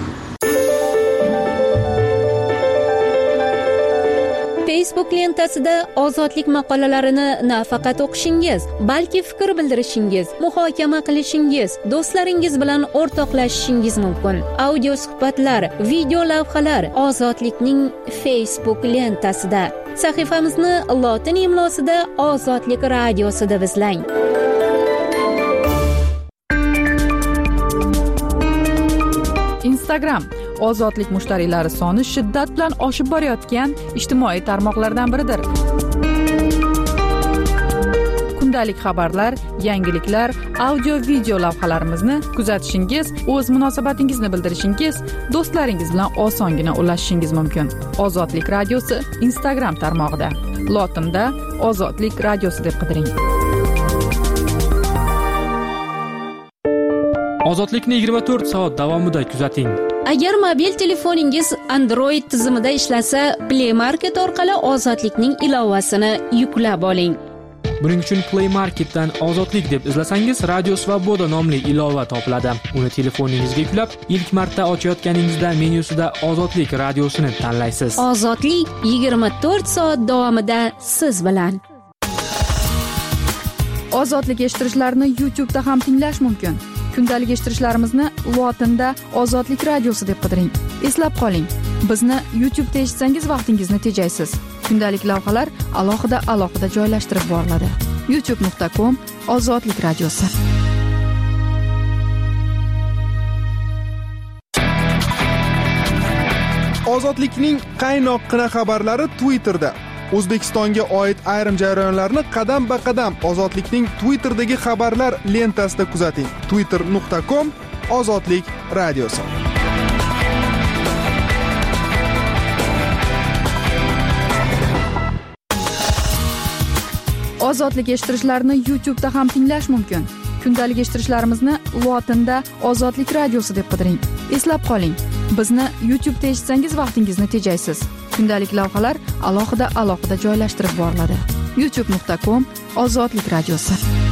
Facebook lentasida Ozodlik maqolalarini nafaqat o'qishingiz, balki fikr bildirishingiz, muhokama qilishingiz, do'stlaringiz bilan o'rtoqlashishingiz mumkin. Audio suhbatlar, video lavhalar Ozodlikning Facebook lentasida. Sahifamizni lotin imlosida Ozodlik radiosi deb izlang. Instagram Ozodlik mushtariylari soni shiddat bilan oshib borayotgan ijtimoiy tarmoqlardan biridir. Kundalik xabarlar, yangiliklar, audio video lavhalarimizni kuzatishingiz, o'z munosabatingizni bildirishingiz, do'stlaringiz bilan osongina ulashishingiz mumkin. Ozodlik radiosi Instagram tarmog'ida. Lotinda Ozodlik radiosi deb qidiring. Ozodlikni yigirma to'rt soat davomida kuzating. Agar mobil telefoningiz Android tizimida ishlasa, Play Market orqali Ozodlikning ilovasini yuklab oling. Buning uchun Play Marketdan Ozodlik deb izlasangiz, Radio Svoboda nomli ilova topiladi. Uni telefoningizga yuklab, ilk marta ochayotganingizda menyusida Ozodlik radiosini tanlaysiz. Ozodlik yigirma to'rt soat davomida siz bilan. Ozodlik eshittirishlarni YouTube'da ham tinglash mumkin. Kundalik eshittirishlarimizni lotinda Ozodlik radiosi deb qidiring. Eslab qoling, bizni YouTube'da eshitsangiz vaqtingizni tejaysiz. Kundalik lavhalar alohida alohida joylashtirib boriladi. youtube nuqta com Ozodlik radiosi. Ozodlikning qaynoqqina xabarlari Twitterda. O'zbekistonga oid ayrim jarayonlarni qadam-ba-qadam Ozodlikning Twitterdagi xabarlar lentasida kuzating. twitter nuqta com Ozodlik radiosi. Ozodlik eshittirishlarni YouTube'da ham tinglash mumkin. Kundalik eshittirishlarimizni lotinda Ozodlik radiosi deb qidiring. Eslab qoling, Bizni YouTube'da eshitsangiz vaqtingizni tejaysiz. Kundalik lavhalar alohida alohida joylashtirib boriladi. youtube nuqta com Ozodlik radiosi.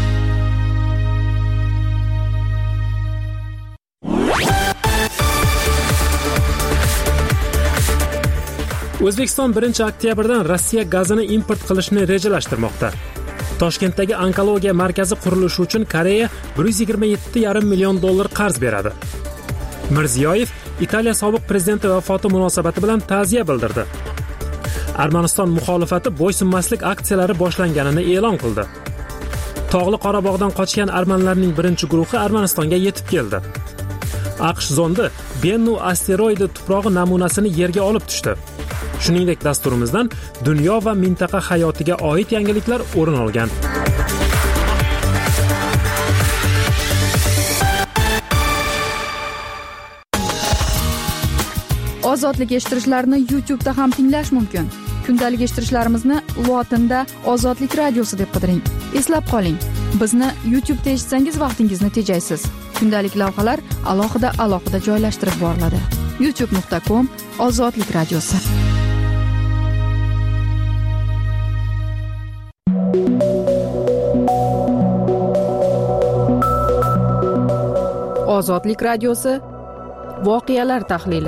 O'zbekiston birinchi oktyabrdan Rossiya gazini import qilishni rejalashtirmoqda. Toshkentdagi onkologiya markazi qurilishi uchun Koreya bir yuz yigirma yetti yarim million dollar qarz beradi. Mirziyoyev Italiya sobiq prezidenti vafoti munosabati bilan ta'ziya bildirdi. Armaniston muxolifati bo'ysunmaslik aksiyalari boshlanganini e'lon qildi. Tog'li Qorabog'dan qochgan armanlarning birinchi guruhi Armanistonga yetib keldi. AQSh zondi Bennu asteroidi tuprog'i namunasini yerga olib tushdi. Shuningdek, dasturimizdan dunyo va mintaqa hayotiga oid yangiliklar o'rin olgan. Ozodlik eshittirishlarini YouTube'da ham tinglash mumkin. Kundalik eshittirishlarimizni lotinda Ozodlik radiosi deb qidiring. Eslab qoling, bizni YouTube'da eshitsangiz vaqtingizni tejaysiz. Kundalik lavhalar alohida alohida joylashtirib boriladi. youtube nuqta com Ozodlik radiosi. Ozodlik radiosi voqealar tahlili.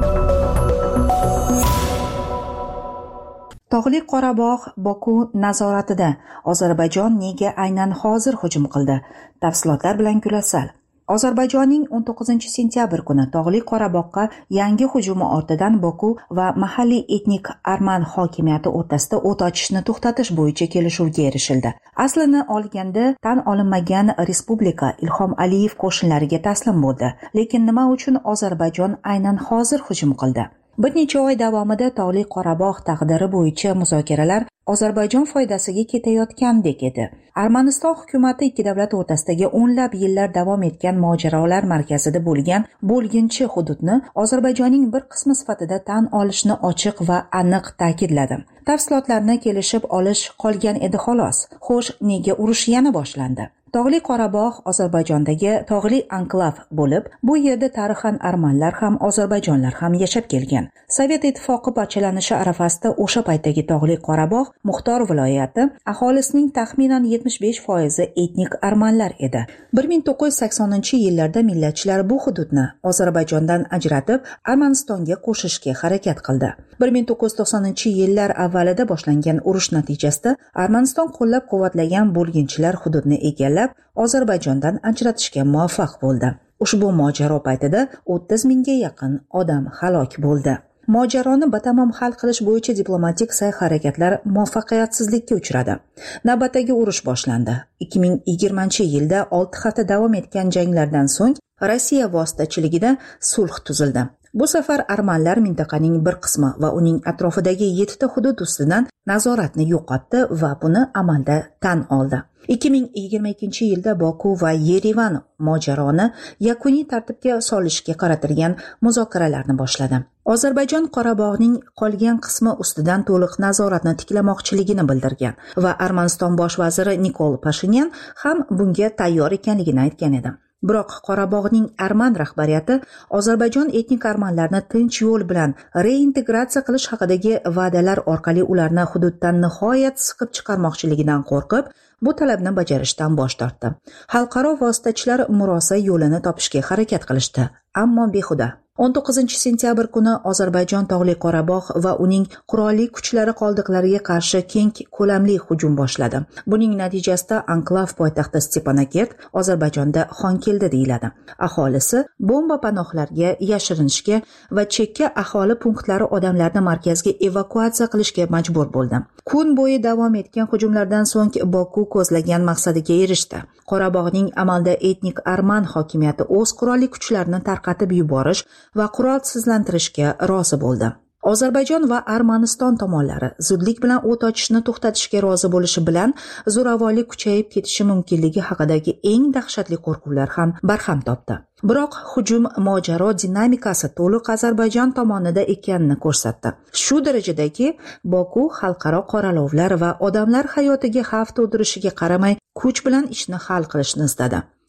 Tog'li Qorabog' Boku nazoratida. Ozarbayjon nega aynan hozir hujum qildi? Tafsilotlar bilan Gulasal. Ozarbayjonning o'n to'qqizinchi sentyabr kuni Tog'li Qorabog'ga yangi hujumi ortidan Boku va mahalliy etnik arman hokimiyati o'rtasida o't ochishni to'xtatish bo'yicha kelishuvga erishildi. Aslini olganda tan olinmagan respublika Ilhom Aliyev qo'shinlariga taslim bo'ldi. Lekin nima uchun Ozarbayjon aynan hozir hujum qildi? Bir necha oy davomida Tog'li Qorabog' taqdiri bo'yicha muzokaralar Ozarbayjon foydasiga ketayotgandek edi. Armaniston hukumati ikki davlat o'rtasidagi o'nlab yillar davom etgan mojarolar markazida bo'lgan bo'lginchi hududni Ozarbayjonning bir qismi sifatida tan olishni ochiq va aniq ta'kidladi. Tafsilotlarni kelishib olish qolgan edi xolos. Xo'sh, nega urush yana boshlandi? Tog'li Qorabog' Ozarbayjondagi tog'li anklav bo'lib, bu yerda tarixan armanlar ham, ozarbayjonlar ham yashab kelgan. Sovet ittifoqi parchalanishi arafasida o'sha paytdagi Tog'li Qorabog' Muxtor viloyati aholisining taxminan yetmish besh foizi etnik armanlar edi. bir ming to'qqiz yuz saksoninchi yillarda millatchilar bu hududni Ozarbayjondan ajratib, Armanistonga qo'shishga harakat qildi. bir ming to'qqiz yuz to'qsoninchi yillar avvalida boshlangan urush natijasida Armaniston qo'llab-quvvatlagan bo'lginchilar hududni egallab, Ozarbayjondan ajratishga muvaffaq bo'ldi. Ushbu mojaro paytida o'ttiz mingga yaqin odam halok bo'ldi. Mojaroni batamom hal qilish bo'yicha diplomatik sa'y-harakatlar muvaffaqiyatsizlikka uchradi. Navbatdagi urush boshlandi. ikki ming yigirmanchi yilda olti hafta davom etgan janglardan so'ng Rossiya vositachiligida sulh tuzildi. Bu safar armanlar mintaqaning bir qismi va uning atrofidagi yettita hudud ustidan nazoratni yo'qotdi va buni amalda tan oldi. ikki ming yigirma ikkinchi yilda Boku va Yerevan mojaroni yakuniy tartibga solishga qaratilgan muzokaralarni boshladi. Ozarbayjon Qorabog'ning qolgan qismi ustidan to'liq nazoratni tiklamoqchiligini bildirgan va Armaniston bosh vaziri Nikol Pashinyan ham bunga tayyor ekanligini aytgan edi. Biroq Qorabog'ning arman rahbariyati Ozarbayjon etnik armanlarni tinch yo'l bilan reintegratsiya qilish haqidagi va'dalar orqali ularni hududdan nihoyat siqib chiqarmoqchiligidan qo'rqib, bu talabni bajarishdan bosh tortdi. Xalqaro vositachilar murosa yo'lini topishga harakat qilishdi, ammo behuda. o'n to'qqizinchi sentyabr kuni Ozarbayjon Tog'li Qorabog' va uning qurolli kuchlari qoldiqlariga qarshi keng ko'lamli hujum boshladi. Buning natijasida anklav poytaxti Stepanakert Ozarbayjonda xon keldi deyiladi. Aholisi bomba panohlarga yashirinishga va chekka aholi punktlari odamlarni markazga evakuatsiya qilishga majbur bo'ldi. Kun bo'yi davom etgan hujumlardan so'ng Boku ko'zlagan maqsadiga erishdi. Qorabog'ning amalda etnik arman hokimiyati o'z qurolli kuchlarini tarqatib yuborish va qurolsizlantirishga rozi bo'ldi. Ozarbayjon va Armaniston tomonlari zudlik bilan o't ochishni to'xtatishga rozi bo'lishi bilan zo'ravonlik kuchayib ketishi mumkinligi haqidagi eng dahshatli qo'rquvlar ham barham topdi. Biroq hujum mojaro dinamikasi to'liq Ozarbayjon tomonida ekanini ko'rsatdi. Shu darajadaki, Boku xalqaro qoralovlar va odamlar hayotiga xavf tug'dirishiga qaramay kuch bilan ishni hal qilishni istadi.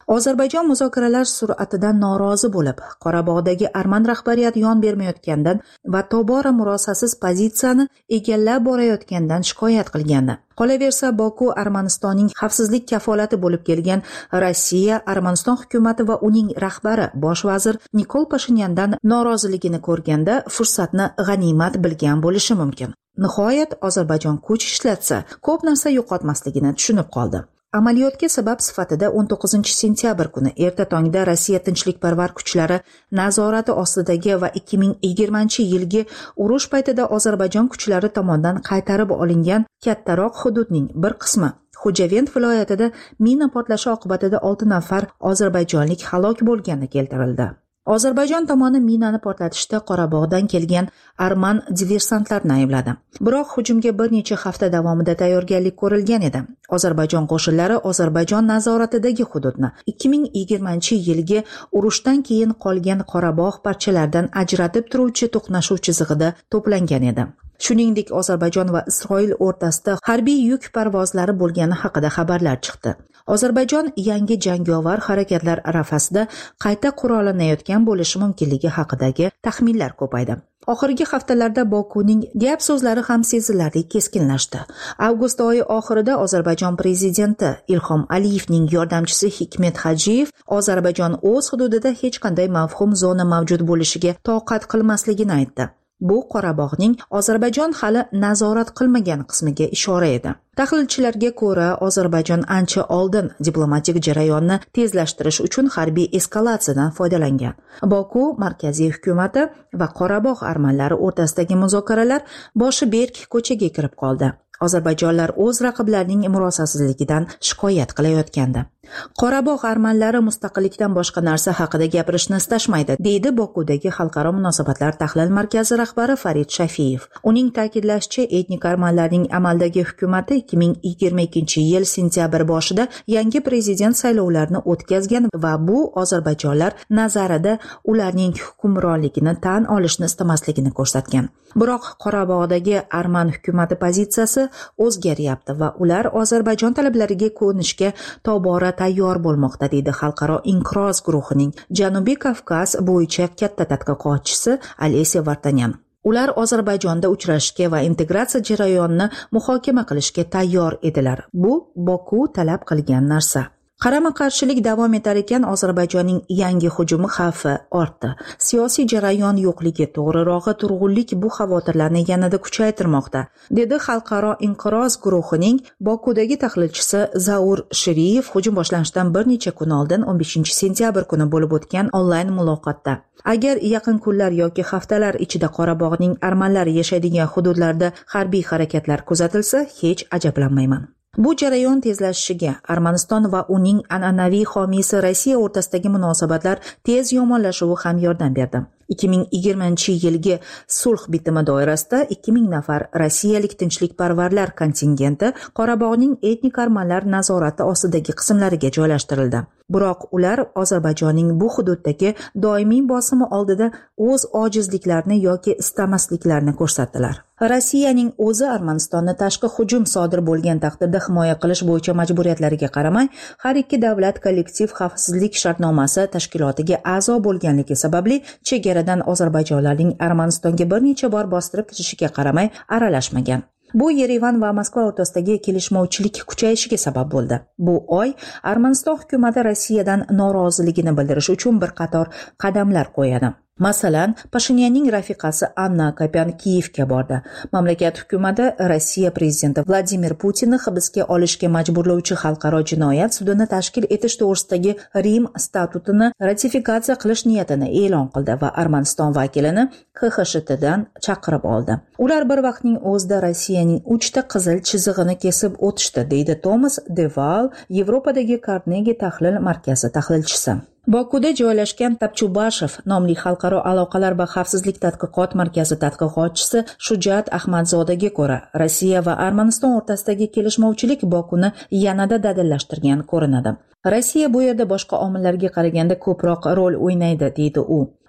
Ozarbayjon muzokaralar sur'atidan norozi bo'lib, Qorabog'dagi arman rahbariyati yon bermayotgandan va tobora murosasiz pozitsiyani egallab borayotgandan shikoyat qilgandi. Qolaversa, Boku Armanistonning xavfsizlik kafolati bo'lib kelgan Rossiya, Armaniston hukumati va uning rahbari bosh vazir Nikol Pashinyandan noroziligini ko'rganda fursatni g'animat bilgan bo'lishi mumkin. Nihoyat Ozarbayjon kuch ishlatsa, ko'p narsa yo'qotmasligini tushunib qoldi. Amaliyotga sabab sifatida o'n to'qqizinchi sentyabr kuni erta tongda Rossiya tinchlikparvar kuchlari nazorati ostidagi va ikki ming yigirmanchi yilgi urush paytida Ozarbayjon kuchlari tomonidan qaytarib olingan kattaroq hududning bir qismi Xo'javend viloyatida mina portlashi oqibatida olti nafar ozarbayjonlik halok bo'lgani keltirildi. Ozarbayjon tomoni minani portlatishda Qorabog'dan kelgan arman diversantlarni aybladi. Biroq hujumga bir necha hafta davomida tayyorgarlik ko'rilgan edi. Ozarbayjon qo'shinlari Ozarbayjon nazoratidagi hududni ikki ming yigirmanchi yilgi urushdan keyin qolgan Qorabog' parchalaridan ajratib turuvchi to'qnashuv chizig'ida to'plangan edi. Shuningdek, Ozarbayjon va Isroil o'rtasida harbiy yuk parvozlari bo'lgani haqida xabarlar chiqdi. Ozarbayjon yangi jangovar harakatlar arafasida qayta qurollanayotgan bo'lishi mumkinligi haqidagi taxminlar ko'paydi. Oxirgi haftalarda Bokuning gap so'zlari ham sezilarli keskinlashdi. Avgust oyi oxirida Ozarbayjon prezidenti Ilhom Aliyevning yordamchisi Hikmet Hajiyev Ozarbayjon o'z hududida hech qanday mavhum zona mavjud bo'lishiga toqat qilmasligini aytdi. Bu Qorabog'ning Ozarbayjon hali nazorat qilmagan qismiga ishora edi. Tahlilchilarga ko'ra, Ozarbayjon ancha oldin diplomatik jarayonni tezlashtirish uchun harbiy eskalatsiyadan foydalangan. Boku markaziy hukumati va Qorabog' armanlari o'rtasidagi muzokaralar boshi berk ko'chaga kirib qoldi. Ozarbayjonlar o'z raqiblarining murosasizligidan shikoyat qilayotgandi. Qorabog' armanlari mustaqillikdan boshqa narsa haqida gapirishni istashmaydi, deydi Bokudagi xalqaro munosabatlar tahlil markazi rahbari Farid Shafiyev. Uning ta'kidlashicha, etnik armanlarning amaldagi hukumati ikki ming yigirma ikkinchi yil sentyabr boshida yangi prezident saylovlarini o'tkazgan va bu Ozarbayjonlar nazarida ularning hukmronligini tan olishni istamasligini ko'rsatgan. Biroq Qorabog'dagi arman hukumati pozitsiyasi o'zgaryapti va ular Ozarbayjon talablariga ko'nishga tobora tayyor bo'lmoqda, deydi Xalqaro inqiroz guruhining Janubiy Kavkaz bo'yicha katta tadqiqotchisi Alesiya Vartanyan. Ular Ozarbayjonda uchrashishga va integratsiya jarayonini muhokama qilishga tayyor edilar. Bu Boku talab qilgan narsa. Qarama-qarshilik davom etar ekan, Ozarbayjonning yangi hujumi xavfi ortdi. Siyosiy jarayon yo'qligi, to'g'rirog'i turg'unlik bu xavotirlarni yanada kuchaytirmoqda, dedi Xalqaro inqiroz guruhining Bokudagi tahlilchisi Zaur Shiriyev hujum boshlanishidan bir necha kun oldin o'n beshinchi sentyabr kuni bo'lib o'tgan onlayn muloqotda. Agar yaqin kunlar yoki haftalar ichida Qorabog'ning armanlari yashaydigan hududlarda harbiy harakatlar kuzatilsa, hech ajablanmayman. Bu jarayon tezlashishiga Armaniston va uning an'anaviy homiysi Rossiya o'rtasidagi munosabatlar tez yomonlashuvi ham yordam berdi. ikki ming yigirmanchi yilgi sulh bitimi doirasida ikki ming nafar rossiyalik tinchlikparvarlar kontingenti Qorabog'ning etnik armanlar nazorati ostidagi qismlariga joylashtirildi. Biroq ular Ozarbayjonning bu hududdagi doimiy bosimi oldida o'z ojizliklarini yoki istamasliklarini ko'rsatdilar. Rossiyaning o'zi Armanistonni tashqi hujum sodir bo'lgan taqdirda himoya qilish bo'yicha majburiyatlariga qaramay, har ikki davlat kollektiv xavfsizlik shartnomasi tashkilotiga a'zo bo'lganligi sababli chegaradan Ozarbayjonlarning Armanistonga bir necha bor bostirib kirishiga qaramay aralashmagan. Bu Yerevan va Moskva o'rtasidagi kelishmovchilik kuchayishiga sabab bo'ldi. Bu oy Armaniston hukumati Rossiyadan noroziligini bildirish uchun bir qator qadamlar qo'yadi. Masalan, Pashinyanning rafiqasi Anna Kapyan Kiyevga bordi. Mamlakat hukumati Rossiya prezidenti Vladimir Putinni hibsga olishga majburlovchi xalqaro jinoyat sudini tashkil etish to'g'risidagi Rim statutini ratifikatsiya qilish niyatini e'lon qildi va Armaniston vakilini K X S T dan chaqirib oldi. Ular bir vaqtning o'zida Rossiyaning uchta qizil chizig'ini kesib o'tishdi, deydi Thomas Deval, Yevropadagi Carnegie tahlil markazi tahlilchisi. Bokuda joylashgan Tapchubashev nomli xalqaro aloqalar va xavfsizlik tadqiqot markazi tadqiqotchisi Shujat Ahmadzodaga ko'ra, Rossiya va Armaniston o'rtasidagi kelishmovchilik Bokuni yanada dadillashtirgan ko'rinadi. Rossiya bu yerda boshqa omillarga qaraganda ko'proq rol o'ynaydi, deydi u.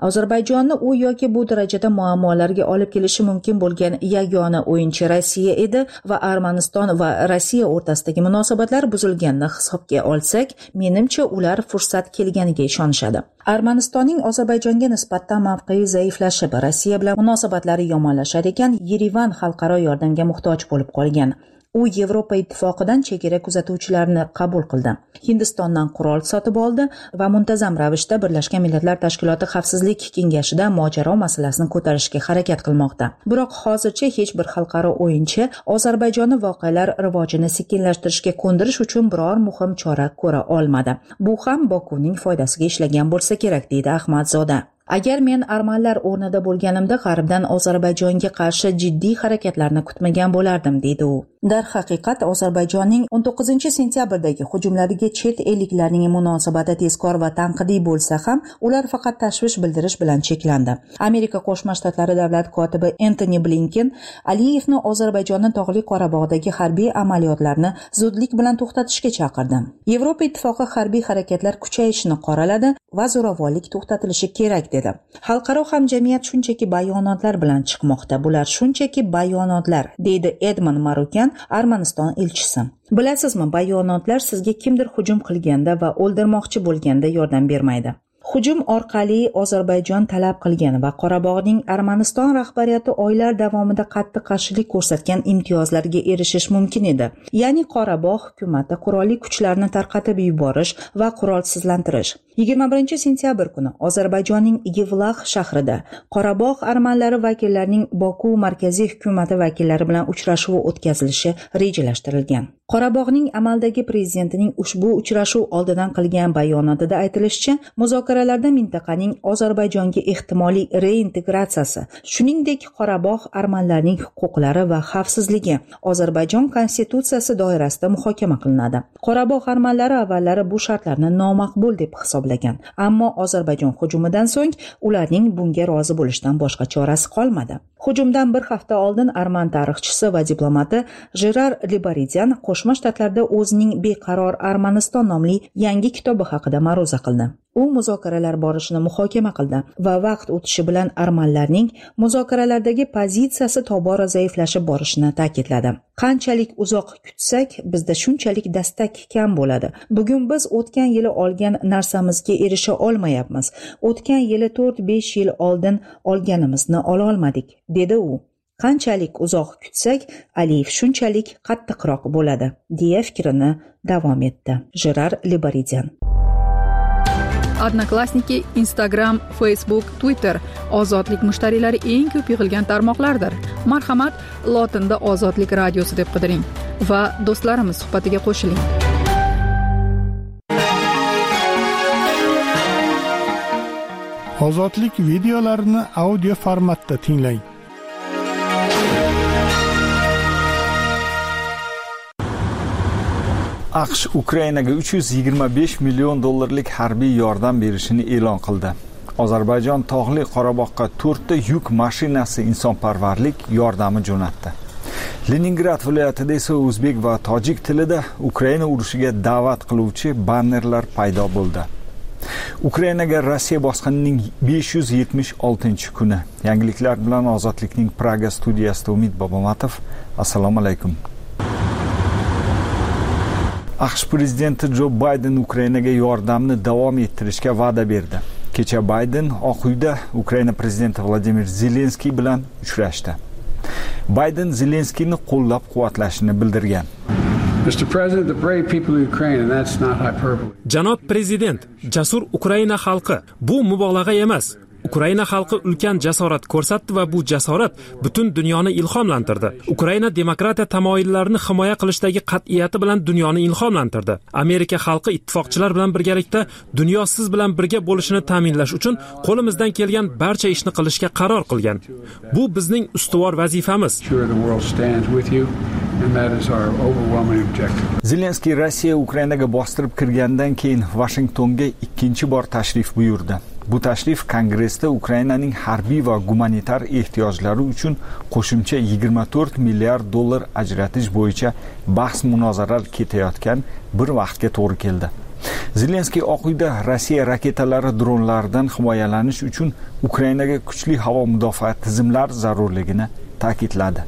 Ozarbayjonni u yoki bu darajada muammolarga olib kelishi mumkin bo'lgan yagona o'yinchi Rossiya edi va Armaniston va Rossiya o'rtasidagi munosabatlar buzilganini hisobga olsak, menimcha ular fursat kelganiga ishonishadi. Armanistonning Ozarbayjonga nisbatan mavqei zaiflashib, Rossiya bilan munosabatlari yomonlashar ekan, Yerevan xalqaro yordamga muhtoj bo'lib qolgan. U Yevropa ittifoqidan chegara kuzatuvchilarini qabul qildi. Hindistondan qurol sotib oldi va muntazam ravishda Birlashgan Millatlar Tashkiloti Xavfsizlik kengashida mojaro masalasini ko'tarishga harakat qilmoqda. Biroq hozircha hech bir xalqaro o'yinchi Ozarbayjonni voqealar rivojini sekinlashtirishga ko'ndirish uchun biror muhim chora ko'ra olmadi. Bu ham Bokuning foydasiga ishlagan bo'lsa kerak, deydi Ahmadzoda. Agar men armanlar o'rnida bo'lganimda G'arbdan Ozarbayjonga qarshi jiddiy harakatlarni kutmagan bo'lardim, deydi u. Darhaqiqat, Ozarbayjonning o'n to'qqizinchi sentyabrdagi hujumlariga chet elliklarning munosabati tezkor va tanqidiy bo'lsa ham, ular faqat tashvish bildirish bilan cheklandi. Amerika Qo'shma Shtatlari davlat kotibi Antoni Blinken Aliyevni Ozarbayjonni tog'li Qorabog'dagi harbiy amaliyotlarni zudlik bilan to'xtatishga chaqirdi. Yevropa ittifoqi harbiy harakatlar kuchayishini qoraladi va zo'ravonlik to'xtatilishi kerak dedi. Xalqaro hamjamiyat shunchaki bayonotlar bilan chiqmoqda. Bular shunchaki bayonotlar, deydi Edmond Marukan, Armaniston elchisi. Bilasizmi, bayonotlar sizga kimdir hujum qilganda va o'ldirmoqchi bo'lganda yordam bermaydi. Hujum orqali Ozarbayjon talab qilgan va Qorabog'ning Armaniston rahbariyati oylar davomida qattiq qarshilik ko'rsatgan imtiyozlarga erishish mumkin edi. Ya'ni Qorabog' hukumati qurolli kuchlarni tarqatib yuborish va qurolsizlantirish. yigirma birinchi sentyabr kuni Ozarbayjonning Yevlax shahrida Qorabog' armanlari vakillarining Boku markaziy hukumati vakillari bilan uchrashuvi o'tkazilishi rejalashtirilgan. Qorabog'ning amaldagi prezidentining ushbu uchrashuv oldidan qilgan bayonotida aytilishicha, muzokaralarda mintaqaning Ozarbayjonga ehtimoliy reintegratsiyasi, shuningdek Qorabog' armanlarining huquqlari va xavfsizligi Ozarbayjon konstitutsiyasi doirasida muhokama qilinadi. Qorabog' armanlari avvallari bu shartlarni nomaqbul deb hisoblagan, ammo Ozarbayjon hujumidan so'ng ularning bunga rozi bo'lishdan boshqa chorasi qolmadi. Hujumdan bir hafta oldin arman tarixchisi va diplomati Jerar Libaridian Qo'shma Shtatlarda o'zining Beqaror Armaniston nomli yangi kitobi haqida ma'ruza qildi. U muzokaralar borishini muhokama qildi va vaqt o'tishi bilan armanlarning muzokaralardagi pozitsiyasi tobora zaiflashib borishini ta'kidladi. Qanchalik uzoq kutsak, bizda shunchalik dastak kam bo'ladi. Bugun biz o'tgan yili olgan narsamizga erisha olmayapmiz. O'tgan yili to'rt besh yil oldin olganimizni ola olmadik, dedi u. Qanchalik uzoq kutsak, Aliyev shunchalik qattiqroq bo'ladi, deya fikrini davom etdi. Jerar Libaridian. Odnoklassniki, Instagram, Facebook, Twitter ozodlik mushtariylari eng ko'p yig'ilgan tarmoqlardir. Marhamat, lotinda Ozodlik radiosi deb qidiring va do'stlarimiz suhbatiga qo'shiling. Ozodlik videolarini audio formatda tinglang. AQSh Ukrainaga uch yuz yigirma besh million dollarlik harbiy yordam berishini e'lon qildi. Ozarbayjon tog'li Qorabog'ga to'rtta yuk mashinasi insonparvarlik yordami jo'natdi. Leningrad viloyatida esa o'zbek va tojik tilida Ukraina urushiga da'vat qiluvchi bannerlar paydo bo'ldi. Ukrainaga Rossiya bosqinining besh yuz yetmish oltinchi kuni. Yangiliklar bilan Ozodlikning Praga studiyasida Umid Bobomatov. Assalomu alaykum. AQSh prezidenti Jo Bayden Ukrainaga yordamni davom ettirishga va'da berdi. Kecha Bayden Oq uyda Ukraina prezidenti Vladimir Zelenskiy bilan uchrashdi. Bayden Zelenskiyni qo'llab-quvvatlashini bildirgan. Mister President, the brave people of Ukraine, and that's not hyperbole. Janob prezident, jasur Ukraina xalqi, bu mubolag'a emas. Ukraina xalqi ulkan jasorat ko'rsatdi va bu jasorat butun dunyoni ilhomlantirdi. Ukraina demokratiya tamoyillarini himoya qilishdagi qat'iyati bilan dunyoni ilhomlantirdi. Amerika xalqi ittifoqchilar bilan birgalikda dunyo siz bilan birga bo'lishini ta'minlash uchun qo'limizdan kelgan barcha ishni qilishga qaror qilgan. Bu bizning ustuvor vazifamiz. Zelenskiy Rossiya Ukrainaga bostirib kirgandan keyin Washingtonga ikkinchi bor tashrif buyurdi. Bu tashrif Kongressda Ukrainaning harbiy va gumanitar ehtiyojlari uchun qo'shimcha yigirma to'rt milliard dollar ajratish bo'yicha bahs-munozaralar ketayotgan bir vaqtga to'g'ri keldi. Zelenskiy Oq uyda Rossiya raketalari dronlaridan himoyalanish uchun Ukrainaga kuchli havo mudofaa tizimlari zarurligini ta'kidladi.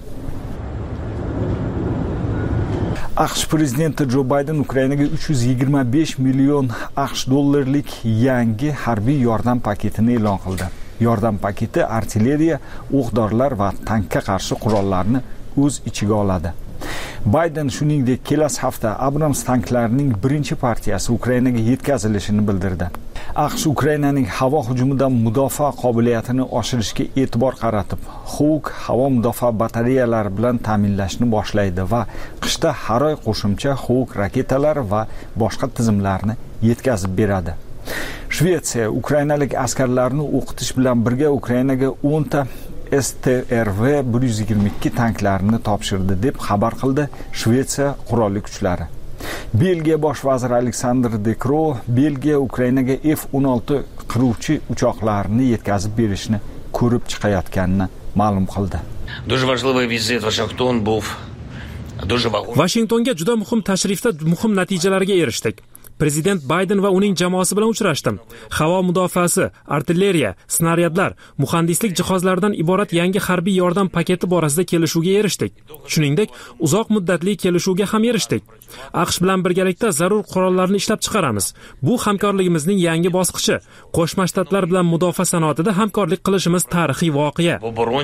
AQSh prezidenti Jo Bayden Ukrainaga uch yuz yigirma besh million AQSh dollarlik yangi harbiy yordam paketini e'lon qildi. Yordam paketi artilleriya, o'q-dorilar va tankka qarshi qurollarni o'z ichiga oladi. Bayden shuningdek kelasi hafta Abrams tanklarining birinchi partiyasi Ukrainaga yetkazilishini bildirdi. AQSh Ukrainaning havo hujumidan mudofaa qobiliyatini oshirishga e'tibor qaratib, Hawk havo mudofaa batareyalari bilan ta'minlashni boshlaydi va qishda har oy qo'shimcha Hawk raketalari va boshqa tizimlarni yetkazib beradi. Shvetsiya ukrainalik askarlarni o'qitish bilan birga Ukrainaga o'n ta S T R V bir yuz yigirma ikki tanklarini topshirdi deb xabar qildi Shvetsiya qurolli kuchlari. Belgiya bosh vaziri Alexander De Croo Belgiya Ukrainaga F o'n olti qiruvchi uchoqlarini yetkazib berishni ko'rib chiqayotganini ma'lum qildi. Дуже важливий візит Вашингтон був дуже вагомий. Washingtonga juda muhim tashrifda muhim natijalarga erishdik. Prezident Bayden va uning jamoasi bilan uchrashdim. Havo mudofaasi, artilleriya, snaryadlar, muhandislik jihozlaridan iborat yangi harbiy yordam paketi borasida kelishuvga erishdik. Shuningdek, uzoq muddatli kelishuvga ham erishdik. AQSh bilan birgalikda zarur qurollarni ishlab chiqaramiz. Bu hamkorligimizning yangi bosqichi. Qo'shma Shtatlar bilan mudofaa sanoatida hamkorlik qilishimiz tarixiy voqea.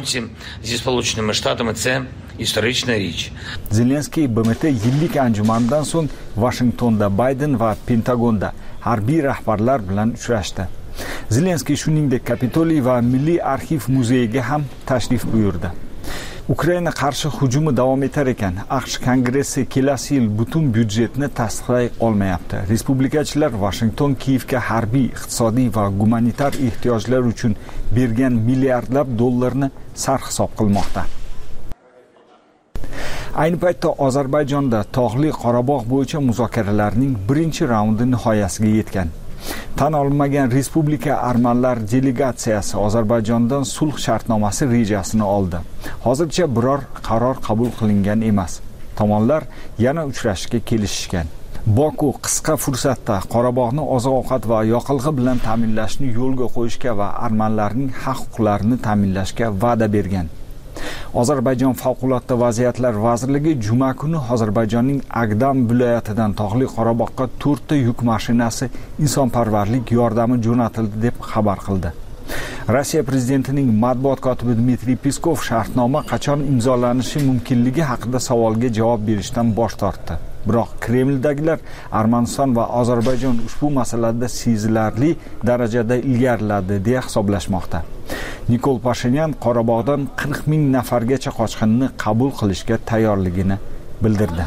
Zelenskiy B M T yillik anjumandan so'ng Washingtonda Bayden va Pentagonda harbiy rahbarlar bilan uchrashdi. Zelenskiy shuningdek Kapitoliy va Milliy arxiv muzeyiga ham tashrif buyurdi. Ukraina qarshi hujumi davom etar ekan, AQSh Kongressi kelasi yil butun byudjetni tasdiqlay olmayapti. Respublikachilar Washington Kiyevga harbiy, iqtisodiy va gumanitar ehtiyojlar uchun bergan milliardlab dollarni sarhisob qilmoqda. Ayni paytda Ozarbayjonda tog'li Qorabog' bo'yicha muzokaralarning birinchi raundi nihoyasiga yetgan. Tan olinmagan respublika armanlar delegatsiyasi Ozarbayjondan sulh shartnomasi rejasini oldi. Hozircha biror qaror qabul qilingan emas. Tomonlar yana uchrashishga kelishishgan. Boku qisqa fursatda Qorabog'ni oziq-ovqat va yoqilg'i bilan ta'minlashni yo'lga qo'yishga va armanlarning haq-huquqlarini ta'minlashga va'da bergan. Ozarbayjon favqulodda vaziyatlar vazirligi juma kuni Ozarbayjonning Agdam viloyatidan tog'li Qorabog'ga to'rtta yuk mashinasi insonparvarlik yordami jo'natildi deb xabar qildi. Rossiya prezidentining matbuot kotibi Dmitriy Peskov shartnoma qachon imzolanishi mumkinligi haqida savolga javob berishdan bosh tortdi. Biroq Kremldagilar Armaniston va Ozarbayjon ushbu masalada sezilarli darajada ilgariladi deya hisoblashmoqda. Nikol Pashinyan Qorabog'dan qirq ming nafargacha qochqinni qabul qilishga tayyorligini bildirdi.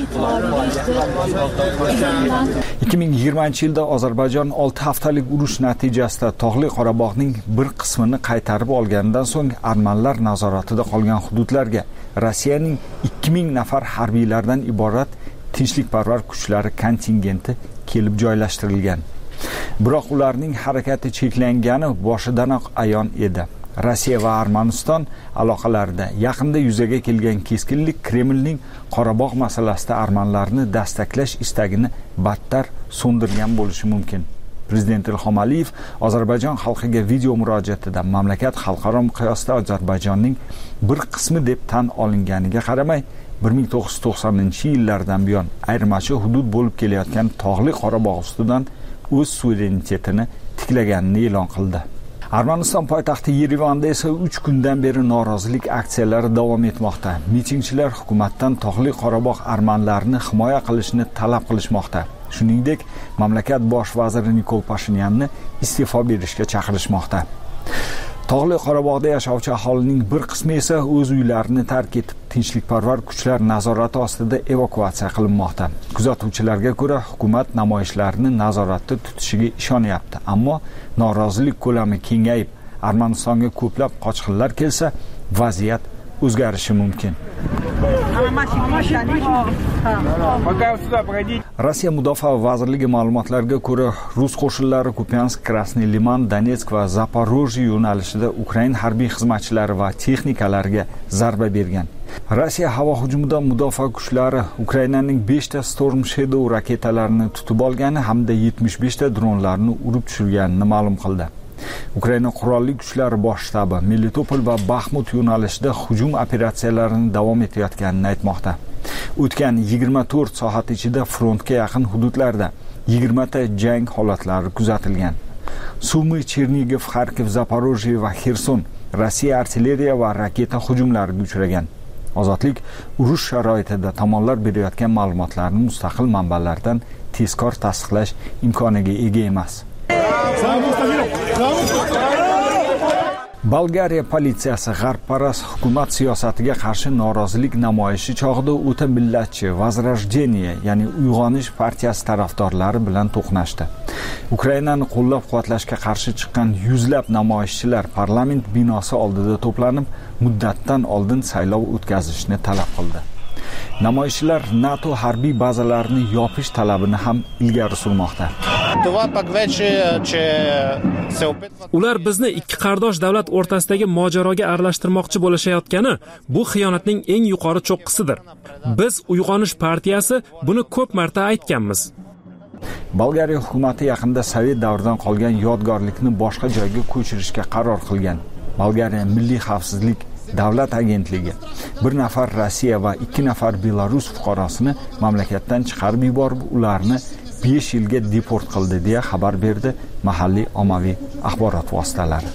ikki ming yigirmanchi yilda Ozarbayjon olti haftalik urush natijasida tog'li Qorabog'ning bir qismini qaytarib olganidan so'ng armanlar nazoratida qolgan hududlarga Rossiyaning ikki ming nafar harbiylardan iborat tinchlikparvar kuchlari kontingenti kelib joylashtirilgan. Biroq ularning harakati cheklangani boshidanoq ayon edi. Rossiya va Armaniston aloqalarida yaqinda yuzaga kelgan keskinlik Kremlning Qorabog' masalasida armanlarni dastaklash istagini battar so'ndirgan bo'lishi mumkin. Prezident Ilhom Aliyev Ozarbayjon xalqiga video murojaatida mamlakat xalqaro miqyosda Ozarbayjonning bir qismi deb tan olinganiga qaramay bir ming to'qqiz yuz to'qsoninchi yillardan buyon ayirmachi hudud bo'lib kelayotgan tog'li Qorabog' ustidan o'z suverenitetini tiklaganini e'lon qildi. Armaniston poytaxti Yerevanda esa uch kundan beri norozilik aksiyalari davom etmoqda. Mitingchilar hukumatdan tog'li Qorabog' armanlarini himoya qilishni talab qilishmoqda. Shuningdek, mamlakat bosh vaziri Nikol Pashinyanni iste'fo berishga chaqirishmoqda. Tog'li Qorabog'da yashovchi aholining bir qismi esa o'z uylarini tark etib, tinchlikparvar kuchlar nazorati ostida evakuatsiya qilinmoqda. Kuzatuvchilarga ko'ra, hukumat namoyishlarni nazoratda tutishiga ishonyapti, ammo norozilik ko'lami kengayib, Armanistonga ko'plab qochqinlar kelsa, vaziyat o'zgarishi mumkin. Rossiya mudofaa vazirligi ma'lumotlariga ko'ra, rus qo'shinlari Kupiansk, Krasnoy Liman, Donetsk va Zaporojye yo'nalishida Ukraina harbiy xizmatchilari va texnikalariga zarba bergan. Rossiya havo hujumidan mudofaa kuchlari Ukrainaning beshta Storm Shadow raketalarini tutib olgani hamda yetmish beshta dronlarni urib tushirganini ma'lum qildi. Ukraina qurolli kuchlari bosh shtabi Melitopol va Baxmut yo'nalishida hujum operatsiyalarini davom etayotganini aytmoqda. O'tgan yigirma to'rt soat ichida frontga yaqin hududlarda yigirma ta jang holatlari kuzatilgan. Sumy, Chernigiv, Kharkiv, Zaporojye va Xerson Rossiya artilleriya va raketa hujumlariga uchragan. Ozodlik urush sharoitida tomonlar berayotgan ma'lumotlarni mustaqil manbalardan tezkor tasdiqlash imkoniga ega emas. Bolgariya politsiyasi g'arbparast hukumat siyosatiga qarshi norozilik namoyishi chog'ida o'ta millatchi Возрождение, ya'ni uyg'onish partiyasi tarafdorlari bilan to'qnashdi. Ukrainani qo'llab-quvvatlashga qarshi chiqqan yuzlab namoyishchilar parlament binosi oldida to'planib, muddatdan oldin saylov o'tkazishni talab qildi. Namoyishchilar NATO harbiy bazalarini yopish talabini ham ilgari surmoqda. Ular bizni ikki qardosh davlat o'rtasidagi mojaroga aralashtirmoqchi bo'lishayotgani bu xiyonatning eng yuqori cho'qqisidir. Biz Uyg'onish partiyasi buni ko'p marta aytganmiz. Bolgariya hukumati yaqinda Sovet davridan qolgan yodgorlikni boshqa joyga ko'chirishga qaror qilgan. Bolgariya Milliy xavfsizlik davlat agentligi bir nafar Rossiya va ikki nafar Belarus fuqarosini mamlakatdan chiqarib yuborib, ularni besh yilga deport qildi deya xabar berdi mahalliy ommaviy axborot vositalari.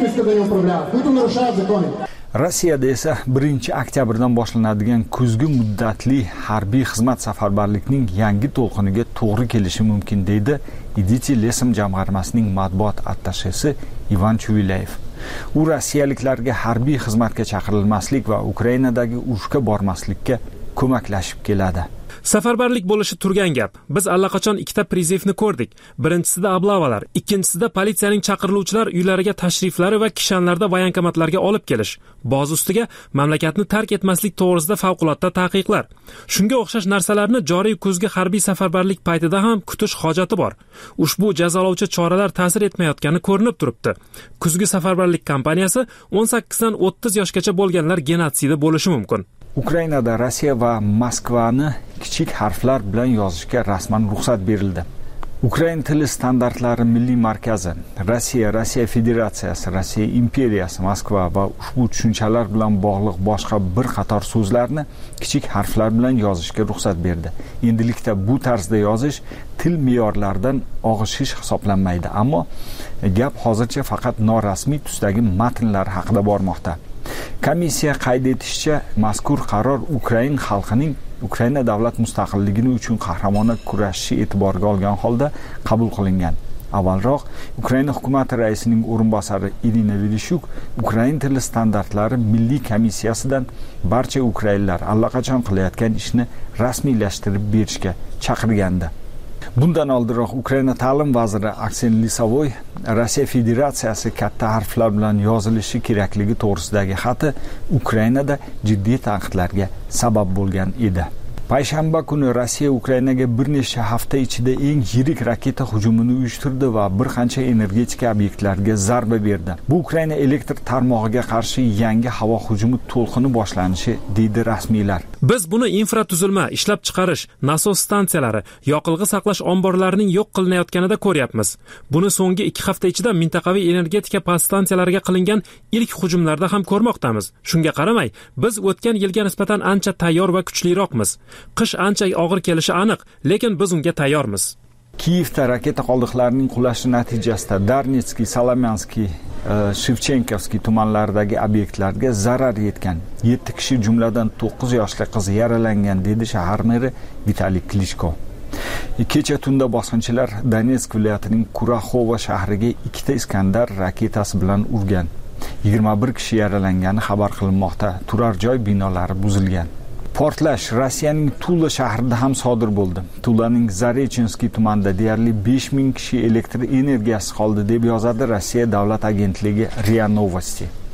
Rossiyada esa birinchi oktyabrdan boshlanadigan kuzgi muddatli harbiy xizmat safarbarlikning yangi to'lqiniga to'g'ri kelishi mumkin deydi Iditi Lesm jamg'armasining matbuot attashesi Ivan Chuvilayev. U rossiyaliklarga harbiy xizmatga chaqirilmaslik va Ukrainadagi urushga bormaslikka ko'maklashib keladi. Safarbarlik bo'lishi turgan gap. Biz allaqachon ikkita prizivni ko'rdik. Birinchisida oblavalar, ikkinchisida politsiyaning chaqiriluvchilar uylariga tashriflari va kishanlarda voyankomatlarga olib kelish. Boz ustiga mamlakatni tark etmaslik to'g'risida favqulodda taqiqlar. Shunga o'xshash narsalarni joriy kuzgi harbiy safarbarlik paytida ham kutish hojati bor. Ushbu jazolovchi choralar ta'sir etmayotgani ko'rinib turibdi. Kuzgi safarbarlik kampaniyasi o'n sakkizdan o'ttiz yoshgacha bo'lganlar genotsidi bo'lishi mumkin. Ukrainada Rossiya va Moskvani kichik harflar bilan yozishga rasman ruxsat berildi. Ukrain tili standartlari milliy markazi, Rossiya, Rossiya Federatsiyasi, Rossiya imperiyasi, Moskva va ushbu tushunchalar bilan bog'liq boshqa bir qator so'zlarni kichik harflar bilan yozishga ruxsat berdi. Endilikda bu tarzda yozish til me'yorlaridan og'ishish hisoblanmaydi, ammo gap hozircha faqat norasmiy tusdagi matnlar haqida bormoqda. Komissiya qayd etishicha, mazkur qaror Ukrain xalqining Ukraina davlat mustaqilligi uchun qahramona kurashishi e'tiborga olgan holda qabul qilingan. Avvalroq Ukraina hukumati raisining o'rinbosari Irina Vereshchuk Ukrain tili standartlari milliy komissiyasidan barcha ukrainlar allaqachon qilayotgan ishni rasmiylashtirib berishga chaqirgandi. Bundan oldinroq Ukraina ta'lim vaziri Aksen Lisovoy Rossiya Federatsiyasi katta harflar bilan yozilishi kerakligi to'g'risidagi xati Ukrainada jiddiy tanqidlarga sabab bo'lgan edi. Payshanba kuni Rossiya Ukrainaga bir necha hafta ichida eng yirik raketa hujumini uyushtirdi va bir qancha energetika obyektlarga zarba berdi. Bu Ukraina elektr tarmog'iga qarshi yangi havo hujumi to'lqini boshlanishi deydi rasmiylar. Biz buni infratuzilma, ishlab chiqarish, nasos stansiyalari, yoqilg'i saqlash omborlarining yo'q qilinayotganida ko'ryapmiz. Buni so'nggi ikki hafta ichida mintaqaviy energetika podstansiyalariga qilingan ilk hujumlarda ham ko'rmoqdamiz. Shunga qaramay, biz o'tgan yilga nisbatan ancha tayyor va kuchliroqmiz. Qish ancha og'ir kelishi aniq, lekin biz unga tayyormiz. Kiyevda raketa qoldiqlarining qulashi natijasida Darnetskiy, Salomyanskiy, Shevchenkovskiy tumanlaridagi obyektlarga zarar yetgan. yetti kishi jumladan to'qqiz yoshli qiz yaralangan dedi shahar meri Vitaliy Klitschko. Kecha tunda bosqinchilar Donetsk viloyatining Kuraxova shahriga ikkita Iskandar raketasi bilan urgan. yigirma bir kishi yaralangani xabar qilinmoqda. Turar joy binolari buzilgan. Portlash Rossiyaning Tula shahrida ham sodir bo'ldi. Tulaning Zarechinskiy tumanida deyarli besh ming kishi elektr energiyasi qoldi deb yozadi Rossiya davlat agentligi R I A Novosti.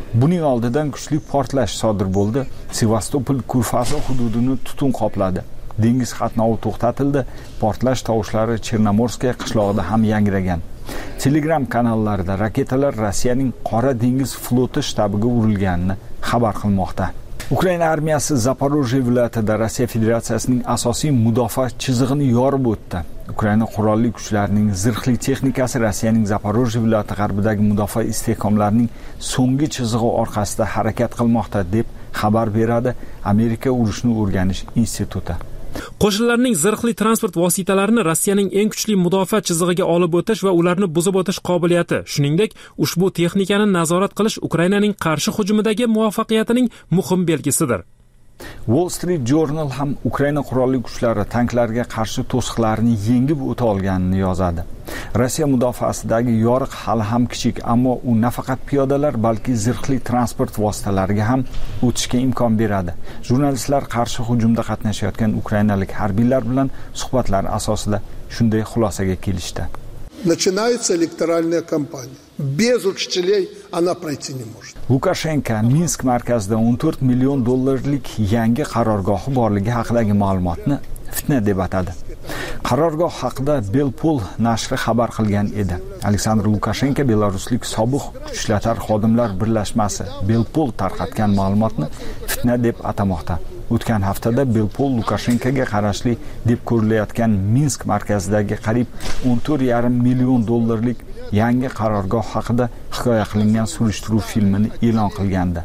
Buning oldidan kuchli portlash sodir bo'ldi. Sevastopol ko'rfazi hududini tutun qopladi. Dengiz qatnovi to'xtatildi. Portlash tovushlari Chernomorskiy qishlog'ida ham yangragan. Telegram kanallarida raketalar Rossiyaning Qora dengiz floti shtabiga urilganini xabar qilmoqda. Ukraina armiyasi Zaporojye viloyatida Rossiya Federatsiyasining asosiy mudofaa chizig'ini yorib o'tdi. Ukraina qurolli kuchlarining zirhli texnikasi Rossiyaning Zaporojye viloyati g'arbidagi mudofaa istehkomlarining so'nggi chizig'i orqasida harakat qilmoqda deb xabar beradi Amerika urushni o'rganish instituti. Qo'shinlarning zirhli transport vositalarini Rossiyaning eng kuchli mudofaa chizig'iga olib o'tish va ularni buzib o'tish qobiliyati, shuningdek, ushbu texnikani nazorat qilish Ukrainaning qarshi hujumidagi muvaffaqiyatining muhim belgisidir. Wall Street Journal ham Ukraina qurolli kuchlari tanklarga qarshi to'siqlarni yengib o'ta olganini yozadi. Rossiya mudofaasidagi yoriq hali ham kichik, ammo u nafaqat piyodalar, balki zirhli transport vositalariga ham o'tishga imkon beradi. Jurnalistlar qarshi hujumda qatnashayotgan ukrainalik harbiylar bilan suhbatlar asosida shunday xulosaga kelishdi. Начинается электоральная кампания. Без учителей она пройти не может. Lukashenko Minsk markazida o'n to'rt million dollarlik yangi qarorgohi borligi haqidagi ma'lumotni fitna deb atadi. Qarorgoh haqida Belpol nashri xabar qilgan edi. Aleksandr Lukashenko Belaruslik sobiq kuchlar xodimlar birlashmasi Belpol tarqatgan ma'lumotni fitna deb atamoqda. O'tgan haftada Belpol Lukashenkoga qarashli deb ko'rilayotgan Minsk markazidagi qariyb o'n to'rt yarim million dollarlik yangi qarorgoh haqida hikoya qilingan surishtiruv filmini e'lon qilgandi.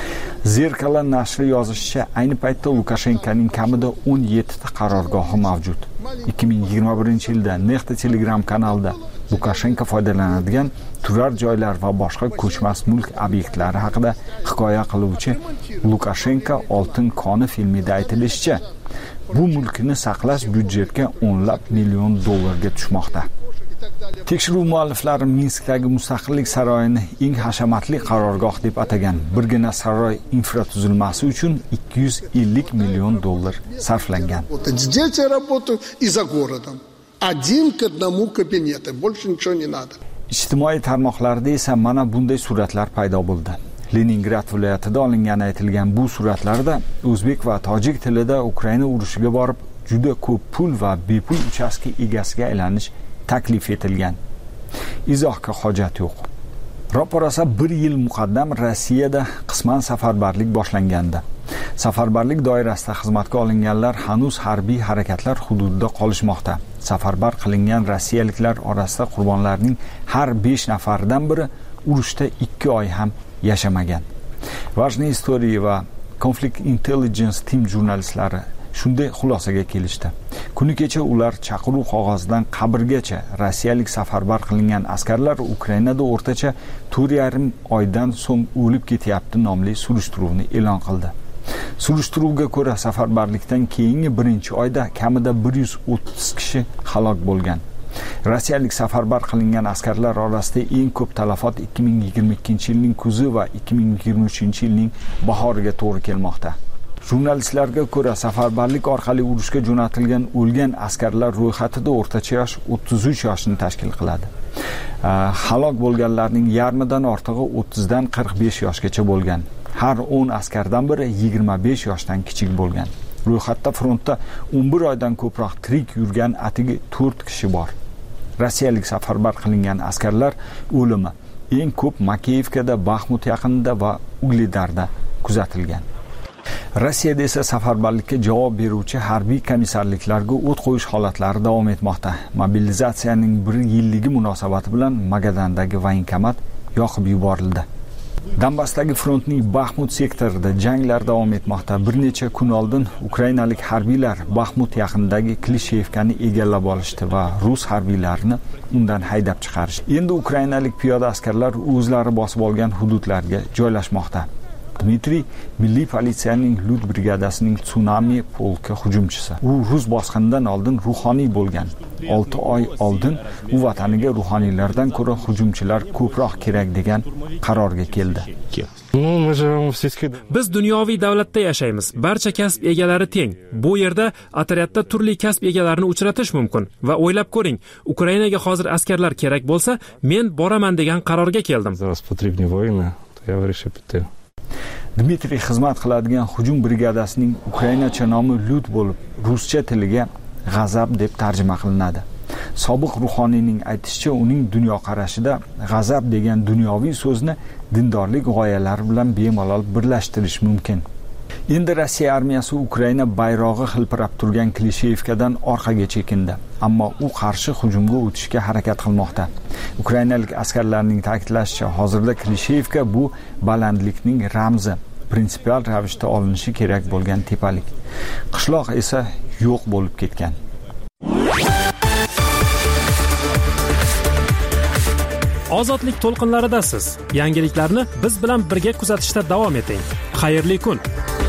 Zerkala nashri yozishicha, ayni paytda Lukashenkoning kamida o'n yetti ta qarorgohi mavjud. ikki ming yigirma birinchi yilda Nexta Telegram kanalida Lukashenko foydalanadigan turar joylar va boshqa ko'chmas mulk obyektlari haqida hikoya qiluvchi Lukashenko oltin koni filmida aytilishicha, bu mulkni saqlash byudjetga o'nlab million dollarga tushmoqda. Tekshiruv mualliflari Minskdagi mustaqillik saroyini eng hashamatli qarorgoh deb atagan. Birgina saroy infratuzilmasi uchun ikki yuz ellik million dollar sarflangan. Дети работают и за городом. Один к одному кабинет, больше ничего не надо. Ijtimoiy tarmoqlarda esa mana bunday suratlar paydo bo'ldi. Leningrad viloyatida olingani aytilgan bu suratlarda o'zbek va tojik tilida Ukraina urushiga borib, juda ko'p pul va bepul uchastka egasiga aylanish taklif etilgan. Izohga hojat yo'q. Ro'parasa bir yil muqaddam Rossiyada qisman safarbarlik boshlangandi. Safarbarlik doirasida xizmatga olinganlar hanuz harbiy harakatlar hududida qolishmoqda. Safarbar qilingan rossiyaliklar orasida qurbonlarning har besh nafaridan biri urushda ikki oy ham yashamagan. Важные истории va Conflict Intelligence Team jurnalistlari shunday xulosaga kelishdi. Kuni kecha ular chaqiruv qog'ozidan qabrgacha rossiyalik safarbar qilingan askarlar Ukrainada o'rtacha to'rt yarim oydan so'ng o'lib ketyapti nomli surishtiruvni e'lon qildi. Surishtiruvga ko'ra safarbarlikdan keyingi birinchi oyda kamida bir yuz o'ttiz kishi halok bo'lgan. Rossiyalik safarbar qilingan askarlar orasida eng ko'p talafot ikki ming yigirma ikkinchi yilning kuzi va ikki ming yigirma uchinchi yilning bahoriga to'g'ri kelmoqda. Jurnalistlarga ko'ra, safarbarlik orqali urushga jo'natilgan o'lgan askarlar ro'yxatida o'rtacha yosh o'ttiz uch yoshni tashkil qiladi. Halok bo'lganlarning yarmidan ortig'i o'ttizdan qirq besh yoshgacha bo'lgan. Har o'n askardan biri yigirma besh yoshdan kichik bo'lgan. Ro'yxatda frontda o'n bir oydan ko'proq tirik yurgan atigi to'rt kishi bor. Rossiyalik safarbar qilingan askarlar o'limi eng ko'p Makeyevkada, Baxmut yaqinida va Ugledarda kuzatilgan. Rossiyada esa safarbarlikka javob beruvchi harbiy komissarliklarga o't qo'yish holatlari davom etmoqda. Mobilizatsiyaning bir yilligi munosabati bilan Magadandagi voyinkomat yoqib yuborildi. Donbassdagi frontning Baxmut sektorida janglar davom etmoqda. Bir necha kun oldin ukrainalik harbiylar Baxmut yaqinidagi Klishevkani egallab olishdi va rus harbiylarini undan haydab chiqarishdi. Endi ukrainalik piyoda askarlar o'zlari bosib olgan hududlarga joylashmoqda. Dmitriy milliy politsiyaning Lut brigadasining Tsunami polki hujumchisi. U rus bosqinidan oldin ruhoniy bo'lgan. olti oy oldin u vataniga ruhoniylardan ko'ra hujumchilar ko'proq kerak degan qarorga keldi. Biz dunyoviy davlatda yashaymiz. Barcha kasb egalari teng. Bu yerda otryadda turli kasb egalarini uchratish mumkin va o'ylab ko'ring, Ukrainaga hozir askarlar kerak bo'lsa, men boraman degan qarorga keldim. я решил. Dmitriy xizmat qiladigan hujum brigadasining ukrainacha nomi Lut bo'lib, ruscha tiliga g'azab deb tarjima qilinadi. Sobiq ruhoniyning aytishicha, uning dunyoqarashida g'azab degan dunyoviy so'zni dindorlik g'oyalari bilan bemalol birlashtirish mumkin. Endi Rossiya armiyasi Ukraina bayrog'i hilpirab turgan Klishevkadan orqaga chekindi, ammo u qarshi hujumga o'tishga harakat qilmoqda. Ukrainalik askarlarning ta'kidlashicha, hozirda Klishevka bu balandlikning ramzi, prinsipial ravishda olinishi kerak bo'lgan tepalik. Qishloq esa yo'q bo'lib ketgan. Ozodlik to'lqinlaridasiz. Yangiliklarni biz bilan birga kuzatishda davom eting. Xayrli kun.